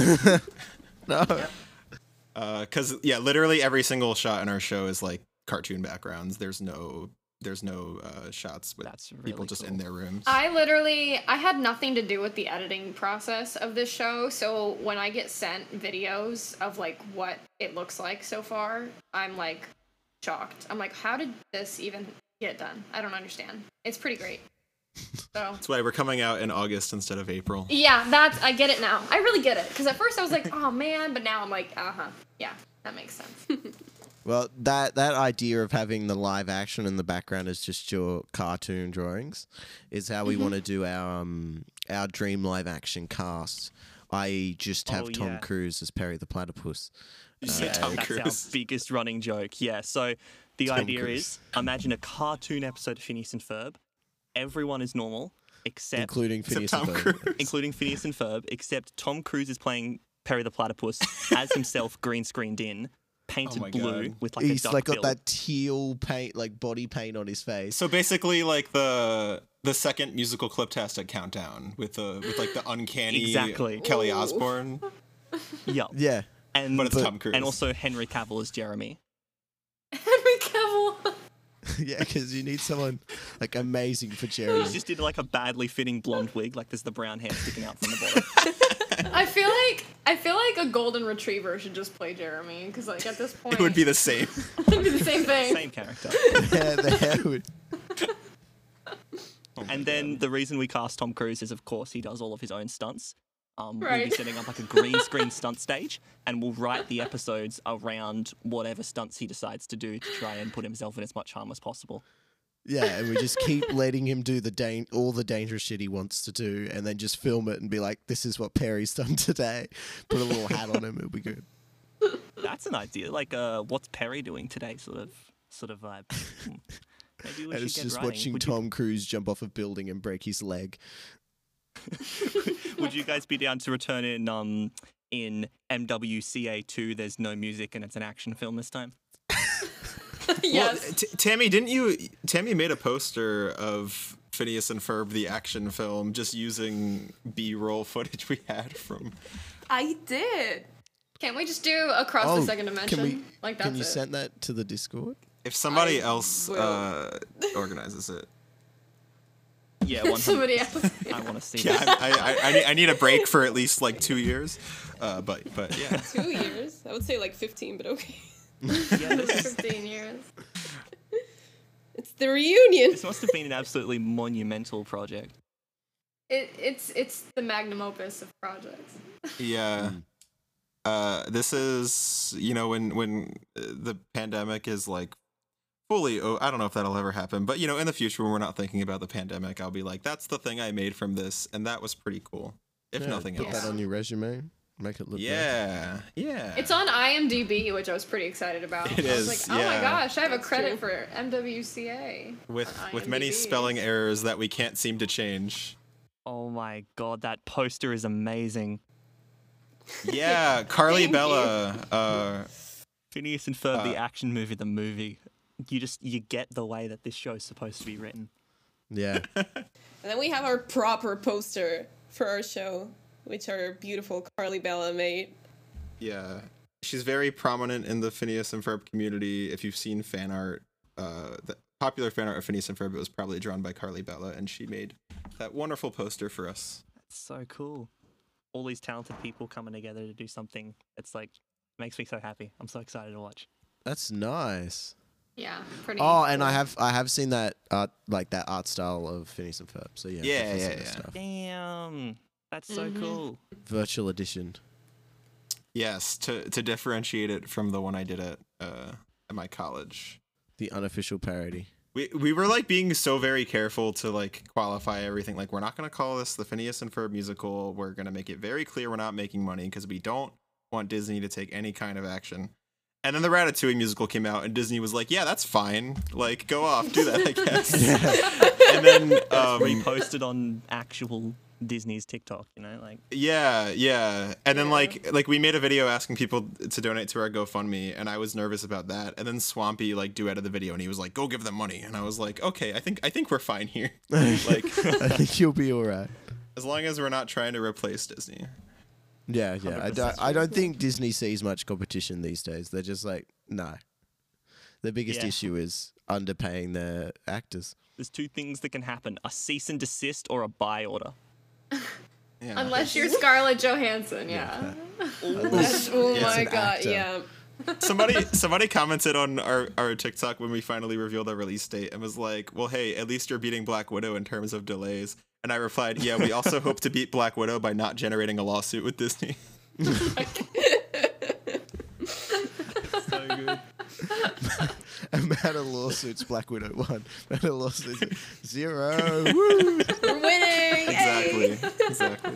No. Because yeah, literally every single shot in our show is like cartoon backgrounds. There's no there's no uh, shots with That's people really just cool. in their rooms. I literally, I had nothing to do with the editing process of this show, so when I get sent videos of like what it looks like so far, I'm like shocked. I'm like, how did this even get done? I don't understand. It's pretty great. So That's why we're coming out in August instead of April. yeah, that's I get it now. I really get it because at first I was like, oh man, but now I'm like, uh huh, yeah, that makes sense. Well, that that idea of having the live action in the background as just your cartoon drawings is how we want to do our um our dream live action cast. that is, just have Oh, Tom yeah. Cruise as Perry the Platypus. You say Tom That's Cruise. our biggest running joke. Yeah. So the Tom idea Cruise. is imagine a cartoon episode of Phineas and Ferb. Everyone is normal except Including Except Phineas Tom and Ferb. Cruise. including Phineas and Ferb, except Tom Cruise is playing Perry the Platypus as himself, green screened in, painted my blue God. with like He's a duck like got bill. that teal paint, like body paint on his face. So basically, like the the second musical Cliptastic countdown with the with like the uncanny Exactly. Kelly Ooh. Osbourne. Yeah. Yeah. And But it's Tom Cruise. and also Henry Cavill as Jeremy. Henry Cavill. Yeah, because you need someone like amazing for Jeremy. He's just did like a badly fitting blonde wig, like there's the brown hair sticking out from the bottom. I feel like I feel like a golden retriever should just play Jeremy because like at this point It would be the same. it'd be the same thing. Same character. Yeah, the hair would. And then the reason we cast Tom Cruise is, of course, he does all of his own stunts. Um, We'll be Right. setting up like a green screen stunt stage, and we'll write the episodes around whatever stunts he decides to do to try and put himself in as much harm as possible. Yeah, and we just keep letting him do the dan- all the dangerous shit he wants to do, and then just film it and be like, "This is what Perry's done today." Put a little hat on him; it'll be good. That's an idea, like uh, what's Perry doing today, sort of, sort of vibe. Hmm. Maybe we And should it's get just writing. watching Would you- Tom Cruise jump off a building and break his leg. Would you guys be down to return in um in M W C A two? There's no music and it's an action film this time. Yes. Well, T- Tammy, didn't you? Tammy made a poster of Phineas and Ferb, the action film, just using B-roll footage we had from. I did. Can't we just do across Oh, the second dimension? Can we? like that's can you it. send that to the Discord? If somebody I else will. uh, organizes it. Yeah, one hundred. Somebody else. I want to see Yeah, this. I, I, I, need, I need a break for at least like two years. Uh, but but yeah. Two years. I would say like fifteen, but okay. Yeah, this, is- Fifteen years. It's the reunion. this must have been an absolutely monumental project. It it's it's the magnum opus of projects. Yeah. Uh, this is, you know, when when uh, the pandemic is like fully, oh, I don't know if that'll ever happen, but you know, in the future when we're not thinking about the pandemic, I'll be like, that's the thing I made from this, and that was pretty cool. if Yeah, nothing put else. that on your resume. Make it look nice. Yeah, yeah. It's on IMDb, which I was pretty excited about. It I was is, like, oh my yeah. gosh, I have a That's credit true. for M W C A. with on with many IMDb. spelling errors that we can't seem to change. Oh my god, that poster is amazing. Yeah, Carly Thank Bella. Uh, Phineas and Ferb, the Uh, action movie, the movie. You just you get the way that this show's supposed to be written. Yeah. And then we have our proper poster for our show, which our beautiful Carly Bella made. yeah, she's very prominent in the Phineas and Ferb community. If you've seen fan art, uh, the popular fan art of Phineas and Ferb, it was probably drawn by Carly Bella, and she made that wonderful poster for us. It's so cool. All these talented people coming together to do something. It's like makes me so happy. I'm so excited to watch. That's nice. Yeah, pretty. Oh, and I cool. have I have seen that art like that art style of Phineas and Ferb. So yeah. Yeah, definitely yeah, seen that yeah. Stuff. Damn, that's so Mhm. cool. Virtual edition. Yes, to to differentiate it from the one I did at uh, at my college. The unofficial parody. We we were like being so very careful to like qualify everything. Like, we're not gonna call this the Phineas and Ferb musical. We're gonna make it very clear we're not making money because we don't want Disney to take any kind of action. And then the Ratatouille musical came out, and Disney was like, "Yeah, that's fine. Like, go off, do that, I guess." And then um, Reposted on actual Disney's TikTok, you know, like Yeah, yeah. And then Yeah. like like we made a video asking people to donate to our GoFundMe, and I was nervous about that. And then Swampy like duetted the video, and he was like, "Go give them money." And I was like, "Okay, I think I think we're fine here. Like, I think you'll be all right. as long as we're not trying to replace Disney." Yeah, yeah. I don't, I don't think Disney sees much competition these days. They're just like, no. The biggest Yeah. issue is underpaying their actors. there's two things that can happen: a cease and desist or a buy order. Yeah. Unless you're Scarlett Johansson, yeah. That's- oh Yes, my an god, actor. yeah. somebody somebody commented on our, our TikTok when we finally revealed our release date and was like, "Well, hey, at least you're beating Black Widow in terms of delays." And I replied, "Yeah, we also hope to beat Black Widow by not generating a lawsuit with Disney." So good. Amount of lawsuits, Black Widow won. Amount of lawsuits, zero. Woo! We're winning! Exactly. Exactly.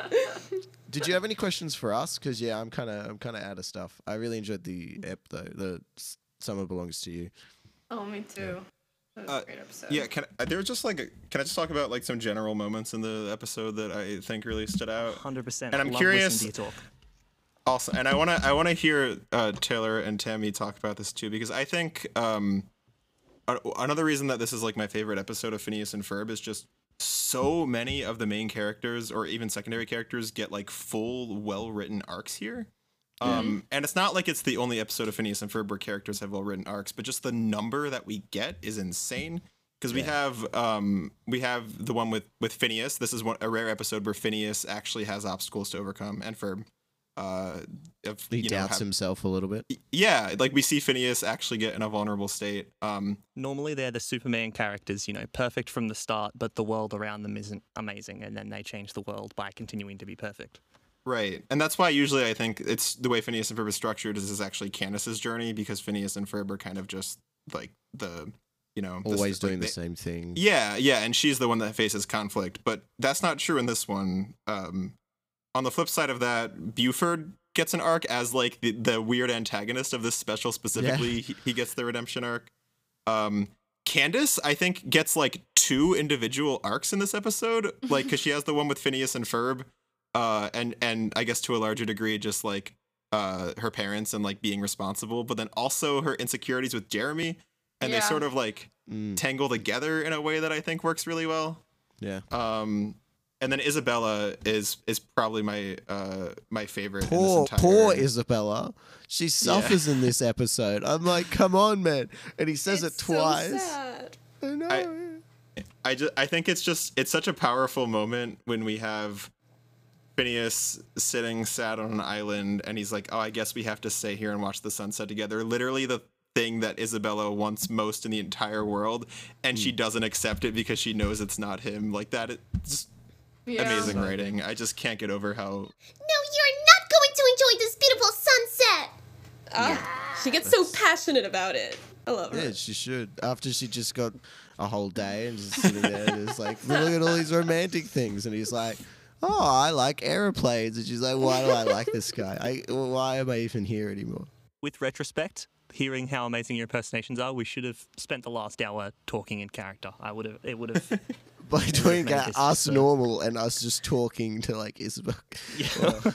Did you have any questions for us? Because yeah, I'm kind of I'm kind of out of stuff. I really enjoyed the ep though. The S- Summer Belongs to You. Oh, me too. That was Uh, a great episode. Yeah, can I, there was just like a, can I just talk about like some general moments in the episode that I think really stood out? Hundred percent. And I'm Love curious- listening to you talk. Also, and I want to I want to hear uh, Taylor and Tammy talk about this too, because I think um, a- another reason that this is like my favorite episode of Phineas and Ferb is just so many of the main characters or even secondary characters get like full, well written arcs here. Um, and it's not like it's the only episode of Phineas and Ferb where characters have well written arcs, but just the number that we get is insane. Because we have um, we have the one with with Phineas. This is one, a rare episode where Phineas actually has obstacles to overcome, and Ferb. Uh, of, He you know, doubts have- himself a little bit. yeah, like we see Phineas actually get in a vulnerable state. Um, Normally, they're the Superman characters, you know, perfect from the start, but the world around them isn't amazing, and then they change the world by continuing to be perfect. right, and that's why usually I think it's the way Phineas and Ferb is structured is, is actually Candace's journey, because Phineas and Ferb are kind of just like the, you know, this- Always doing like, the they- same thing. Yeah, yeah, and she's the one that faces conflict, but that's not true in this one. Um, on the flip side of that, Buford gets an arc as like the, the weird antagonist of this special specifically. He, he gets the redemption arc. Um, Candace, I think, gets like two individual arcs in this episode, like because she has the one with Phineas and Ferb, uh, and and I guess to a larger degree, just like uh, her parents and like being responsible, but then also her insecurities with Jeremy, and they Yeah. sort of like Mm, tangle together in a way that I think works really well. yeah. Um, and then Isabella is is probably my uh my favorite. Poor, in this entire... poor Isabella. She suffers in this episode. I'm like, come on, man. And he says It's it so twice. sad. I know. I- I just I think it's just it's such a powerful moment when we have Phineas sitting sad on an island, and he's like, "Oh, I guess we have to stay here and watch the sunset together." Literally the thing that Isabella wants most in the entire world, and she doesn't accept it because she knows it's not him. Like that, it's Yeah. amazing writing. I just can't get over how. No, you're not going to enjoy this beautiful sunset. Ah, she gets so passionate about it. I love her. Yeah, she should. After she just got a whole day and just sitting there, just like, look at all these romantic things. And he's like, oh, I like aeroplanes. And she's like, why do I like this guy? I, why am I even here anymore? With retrospect, hearing how amazing your impersonations are, we should have spent the last hour talking in character. I would have. It would have. By doing made uh, this us episode. normal and us just talking to like Isabel. Yeah.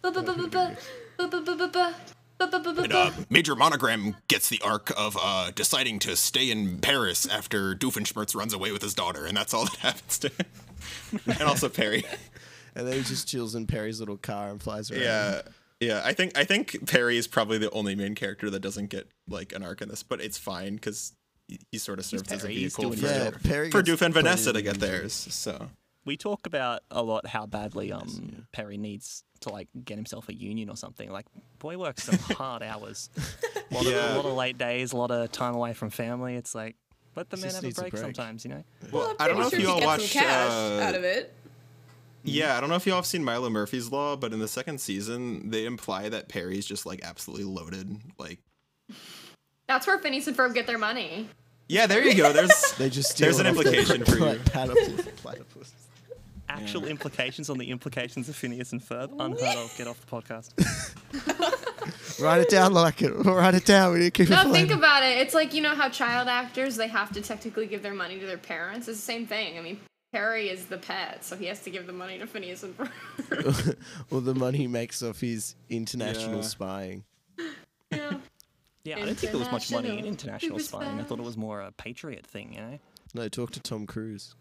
And, uh, Major Monogram gets the arc of uh, deciding to stay in Paris after Doofenshmirtz runs away with his daughter, and that's all that happens to him. And also Perry. And then he just chills in Perry's little car and flies around. Yeah, yeah. I think I think Perry is probably the only main character that doesn't get like an arc in this, but it's fine because he, he sort of serves as a Perry, he's vehicle doing for, his Yeah, job. Perry for gets Doof and plenty Vanessa of to get attention. theirs. So We talk about a lot how badly um Perry needs to like get himself a union or something. Like, boy works some hard hours. A lot, Yeah. of, a lot of late days, a lot of time away from family. It's like, let the He man just have a needs a break, break. sometimes, you know? well, I'm I don't know if pretty you sure all he gets watched. some cash uh, out of it. Yeah, I don't know if you all have seen Milo Murphy's Law, but in the second season, they imply that Perry's just like absolutely loaded. Like, That's where Phineas and Ferb get their money. yeah, there you go. There's They just steal There's it an off the implication for you. pla- platypus. platypus. Actual implications on the implications of Phineas and Ferb. Unheard of. Get off the podcast. Write it down like it. Write it down. We need to keep it No, for think later. about it. It's like, you know how child actors, they have to technically give their money to their parents? It's the same thing. I mean, Perry is the pet, so he has to give the money to Phineas and Ferb. Or the money he makes off his international Yeah. spying. Yeah. Yeah, I don't think there was much money in International. international It was spying. I fun. thought it was more a patriot thing, you know? No, talk to Tom Cruise.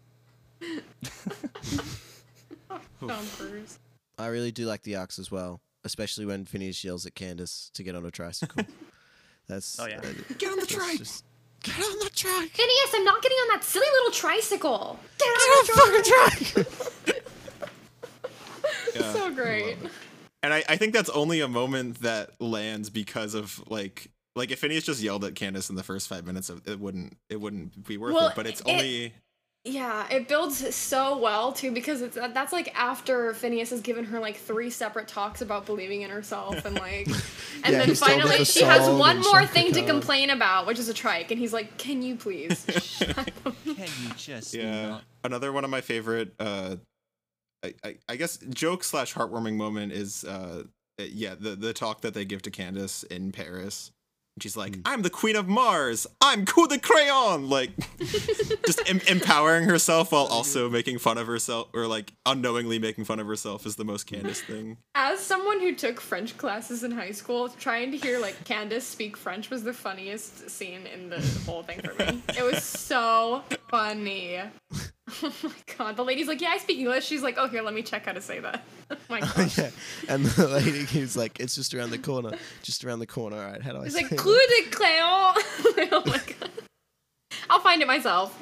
Tom Cruise. I really do like the arcs as well, especially when Phineas yells at Candace to get on a tricycle. That's Oh, yeah. uh, get on the that's trike. just- get on the trike. Phineas, I'm not getting on that silly little tricycle. Get Get on on the fucking trike. Yeah. So great. And I, I think that's only a moment that lands because of like like if Phineas just yelled at Candace in the first five minutes, of it wouldn't it wouldn't be worth Well, it. But it's it- only Yeah, it builds so well too because it's that's like after Phineas has given her like three separate talks about believing in herself and like, and Yeah, then he's told her finally the she has song one and more Chaka thing to Khan. complain about, which is a trike, and he's like, "Can you please?" shut up?" Can you just yeah. not? Another one of my favorite uh I, I, I guess joke slash heartwarming moment is uh yeah, the the talk that they give to Candace in Paris. She's like, I'm the queen of Mars. I'm coup de crayon. Like, just em- empowering herself while also making fun of herself, or like unknowingly making fun of herself, is the most Candace thing. As someone who took French classes in high school, trying to hear like Candace speak French was the funniest scene in the whole thing for me. It was so funny. Oh my god. The lady's like, "Yeah, I speak English." She's like, "Oh, here, let me check how to say that." Oh my god. Yeah, and the lady who's like, it's just around the corner, just around the corner. All right, how do I It's say like that? coup de crayon. Oh my god. I'll find it myself.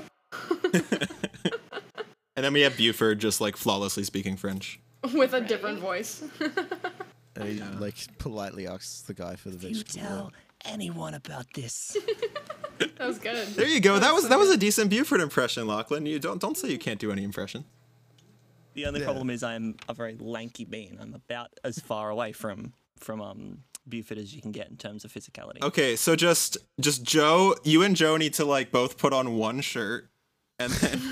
And then we have Buford just like flawlessly speaking French. With a different voice. And he like politely asks the guy for the You vegetable. tell oil. anyone about this. That was good. There you go. That was that was a decent Buford impression, Lachlan. You don't don't say you can't do any impression. The only Yeah. problem is I'm a very lanky bean. I'm about as far away from from um Buford as you can get in terms of physicality. Okay, so just just Joe, you and Joe need to like both put on one shirt, and then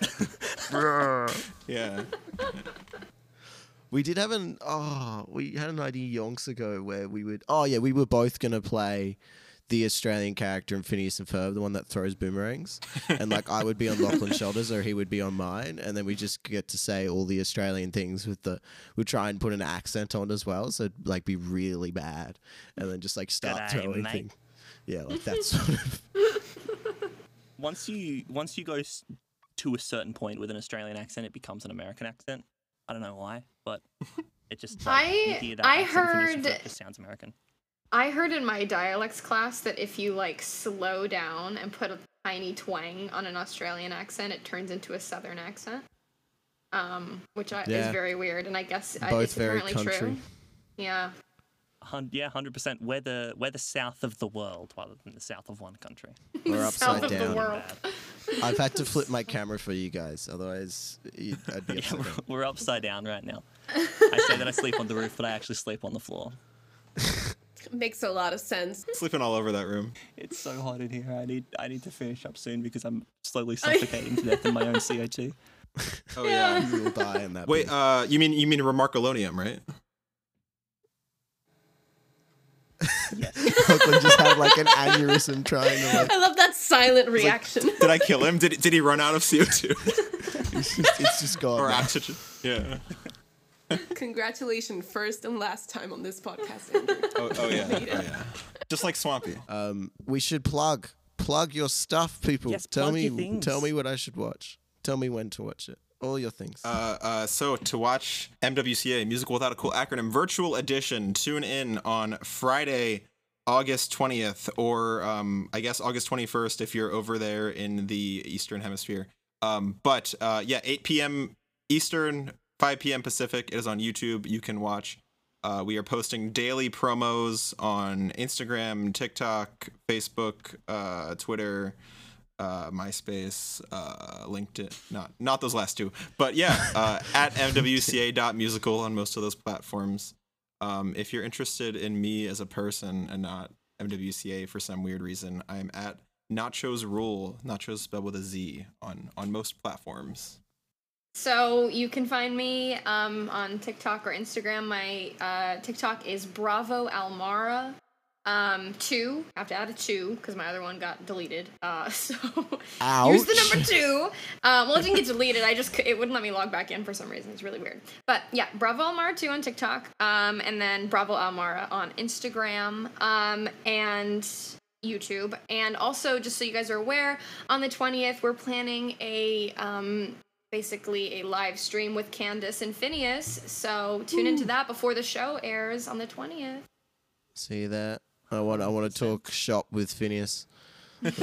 yeah. We did have an oh, we had an idea yonks ago where we would oh yeah, we were both gonna play the Australian character in Phineas and Ferb, the one that throws boomerangs, and like I would be on Lachlan's shoulders or he would be on mine, and then we just get to say all the Australian things with the we'd try and put an accent on as well, so it'd like be really bad, and then just like start G'day, throwing mate. things. Yeah, like that sort of. Once you once you go s- to a certain point with an Australian accent, it becomes an American accent. I don't know why, but it just like, you I- hear that I accent, Phineas and heard- Ferb, it just sounds American. I heard in my dialects class that if you like slow down and put a tiny twang on an Australian accent, it turns into a Southern accent. Um, which I, Yeah. is very weird, and I guess uh, Both it's very apparently country. true. Yeah. Hun- yeah, hundred percent. We're the we're the south of the world rather than the south of one country. We're South upside of the down. world. I've had to flip my camera for you guys, otherwise you'd, I'd be Yeah, upside we're, down. we're upside down right now. I say that I sleep on the roof, but I actually sleep on the floor. Makes a lot of sense. Sleeping all over that room. It's so hot in here. I need I need to finish up soon because I'm slowly suffocating to death in my own C O two. Oh yeah. You will die in that. Wait, booth. uh, you mean you mean Remarkalonium, right? Lachlan just had like an aneurysm trying to like. I love that silent reaction. Did I kill him? Did did he run out of C O two It's just, it's just gone. or now. oxygen? Yeah. Congratulations, first and last time on this podcast, Andrew. Oh, oh yeah. Oh yeah. Just like Swampy. Um, we should plug plug your stuff, people. Yes, tell plug me, your things. tell me what I should watch. Tell me when to watch it. All your things. Uh, uh, so to watch M W C A, Musical Without a Cool Acronym, Virtual Edition, tune in on Friday, August twentieth, or um, I guess August twenty-first if you're over there in the Eastern Hemisphere. Um, but uh, yeah, eight p.m. Eastern, five p.m. Pacific. It is on YouTube. You can watch. Uh, we are posting daily promos on Instagram, TikTok, Facebook, uh, Twitter, uh, MySpace, uh, LinkedIn. Not not those last two, but yeah, uh, at m w c a dot musical on most of those platforms. Um, if you're interested in me as a person and not M W C A for some weird reason, I'm at Nachos Rule, Nachos spelled with a Z, on on most platforms. So you can find me um, on TikTok or Instagram. My uh, TikTok is Bravo Almara um, two. I have to add a two because my other one got deleted. Uh, so use the number two. Um, well, it didn't get deleted. I just c- it wouldn't let me log back in for some reason. It's really weird. But yeah, Bravo Almara two on TikTok, um, and then Bravo Almara on Instagram, um, and YouTube. And also, just so you guys are aware, on the twentieth, we're planning a um, basically a live stream with Candace and Phineas. So tune into that before the show airs on the twentieth. See that? I want. I want to talk shop with Phineas. Like,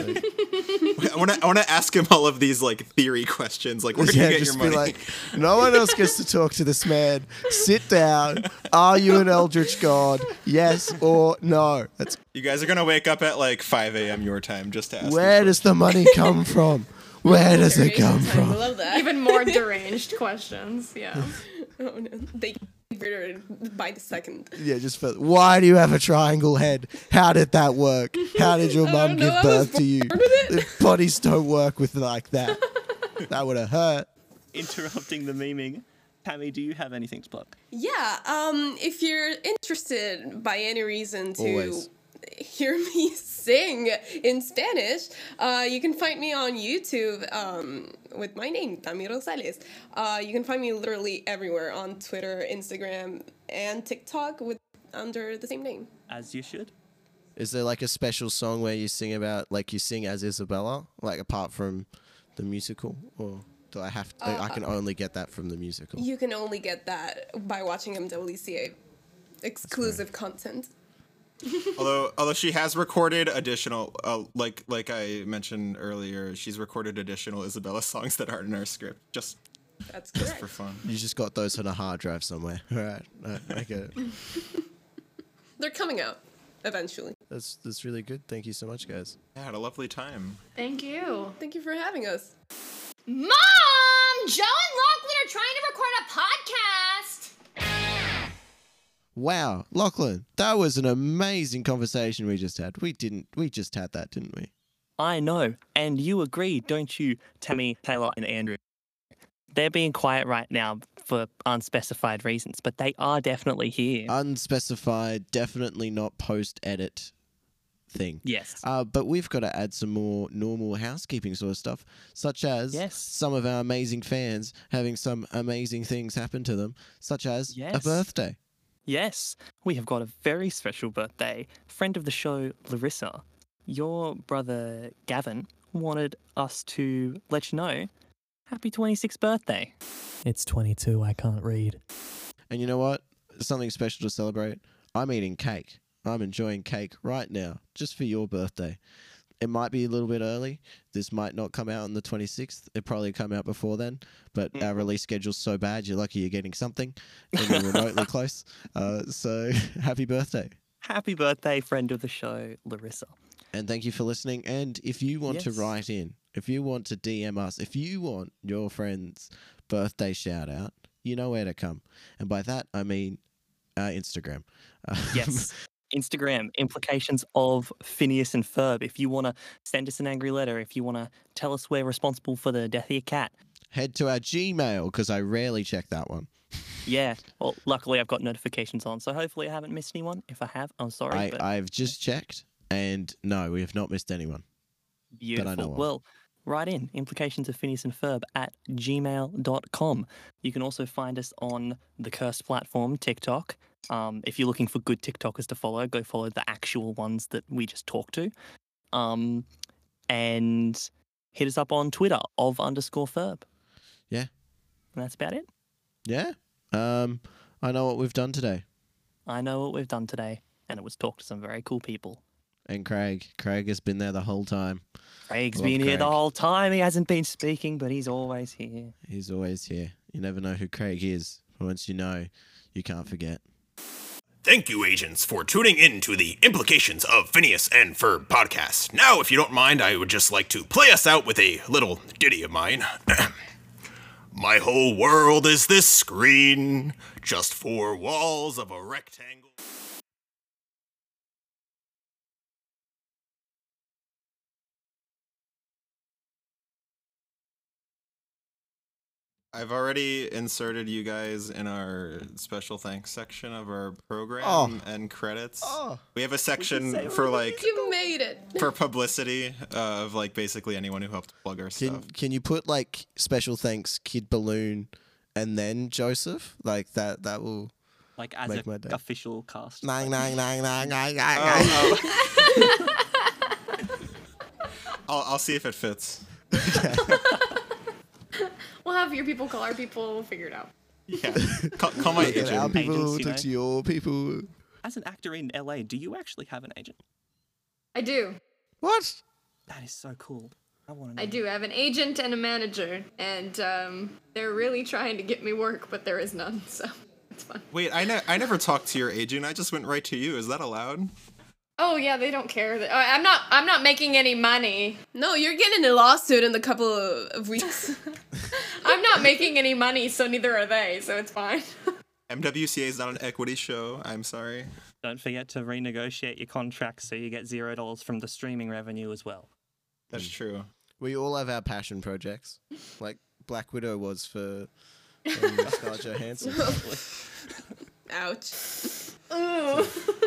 I want to I want to ask him all of these like theory questions, like where do you yeah, get just your be money? like, no one else gets to talk to this man. Sit down. Are you an eldritch god? Yes or no? That's You guys are gonna wake up at like five a.m. your time just to ask. where these does the money come from? Where does it come Interrogation time, I from? love that. Even more deranged questions. Yeah. Oh no, they murdered by the second. Yeah, just for why do you have a triangle head? How did that work? How did your I mum don't give know, I was birth to you? born with it. The bodies don't work with like that. That would have hurt. Interrupting the memeing. Tammy, do you have anything to plug? Yeah, um, if you're interested by any reason to Always. hear me sing in Spanish, uh, you can find me on YouTube um, with my name, Tammy Rosales. Uh, you can find me literally everywhere on Twitter, Instagram, and TikTok with under the same name. As you should. Is there like a special song where you sing about, like you sing as Isabella, like apart from the musical, or do I have to? I can only get that from the musical. You can only get that by watching M W C A exclusive content. although although she has recorded additional, uh, like like I mentioned earlier, she's recorded additional Isabella songs that aren't in our script, just That's just correct. for fun. You just got those on a hard drive somewhere. All right, I, I get it. They're coming out eventually. That's that's really good. Thank you so much, guys. Yeah, had a lovely time. Thank you. Thank you for having us. Mom! Joe and Lachlan are trying to record a podcast! Wow, Lachlan, that was an amazing conversation we just had. We didn't. We just had that, didn't we? I know. And you agree, don't you, Tammy, Taylor, and Andrew? They're being quiet right now for unspecified reasons, but they are definitely here. Unspecified, definitely not post-edit thing. yes. Uh, but we've got to add some more normal housekeeping sort of stuff, such as Yes. some of our amazing fans having some amazing things happen to them, such as a Yes. birthday. Yes, we have got a very special birthday. Friend of the show, Larissa, your brother Gavin wanted us to let you know, happy twenty-sixth birthday. It's twenty-two, I can't read. And you know what? Something special to celebrate. I'm eating cake. I'm enjoying cake right now, just for your birthday. It might be a little bit early. This might not come out on the twenty-sixth. It probably come out before then. But our release schedule's so bad, you're lucky you're getting something. And you're remotely close. Uh, so happy birthday. Happy birthday, friend of the show, Larissa. And thank you for listening. And if you want to Yes. write in, if you want to D M us, if you want your friend's birthday shout out, you know where to come. And by that, I mean uh, Instagram. Um, Yes. Instagram, implications of Phineas and Ferb. If you want to send us an angry letter, if you want to tell us we're responsible for the death of your cat, head to our Gmail because I rarely check that one. Yeah. Well, luckily I've got notifications on, so hopefully I haven't missed anyone. If I have, I'm sorry. I, but I've just checked, and no, we have not missed anyone. beautiful. know of. Well, write in implications of Phineas and Ferb at gmail dot com. You can also find us on the cursed platform, TikTok. Um, if you're looking for good TikTokers to follow, go follow the actual ones that we just talked to. Um, and hit us up on Twitter, of underscore Ferb. Yeah. And that's about it. Yeah. Um, I know what we've done today. I know what we've done today, and it was talk to some very cool people. And Craig. Craig has been there the whole time. Craig's Love been here the Craig. whole time. He hasn't been speaking, but he's always here. He's always here. You never know who Craig is. But once you know, you can't forget. Thank you, agents, for tuning in to the Implications of Phineas and Ferb podcast. Now, if you don't mind, I would just like to play us out with a little ditty of mine. My whole world is this screen, just four walls of a rectangle. I've already inserted you guys in our special thanks section of our program Oh. and credits. Oh. We have a say section what for we like You made it. for publicity uh, of like basically anyone who helped plug our Can stuff. Can you put like special thanks Kid Balloon and then Joseph? Like that that will Like as Make my day. an official cast. nang nang nang nang nang nang. Oh, oh. I'll I'll see if it fits. We'll have your people call our people. We'll figure it out. Yeah, call, call my Get our agent. people Agents, you talk know. to your people. As an actor in L A, do you actually have an agent? I do. What? That is so cool. I want to know. I do. I have an agent and a manager, and um, they're really trying to get me work, but there is none, so it's fun. Wait, I ne- I never talked to your agent. I just went right to you. Is that allowed? Oh yeah, they don't care. That- I- I'm not. I'm not making any money. No, you're getting a lawsuit in a couple of weeks. I'm not making any money, so neither are they. So it's fine. M W C A is not an equity show. I'm sorry. Don't forget to renegotiate your contract so you get zero dollars from the streaming revenue as well. That's true. We all have our passion projects, like Black Widow was for um, Scarlett Johansson. Ouch. Ooh.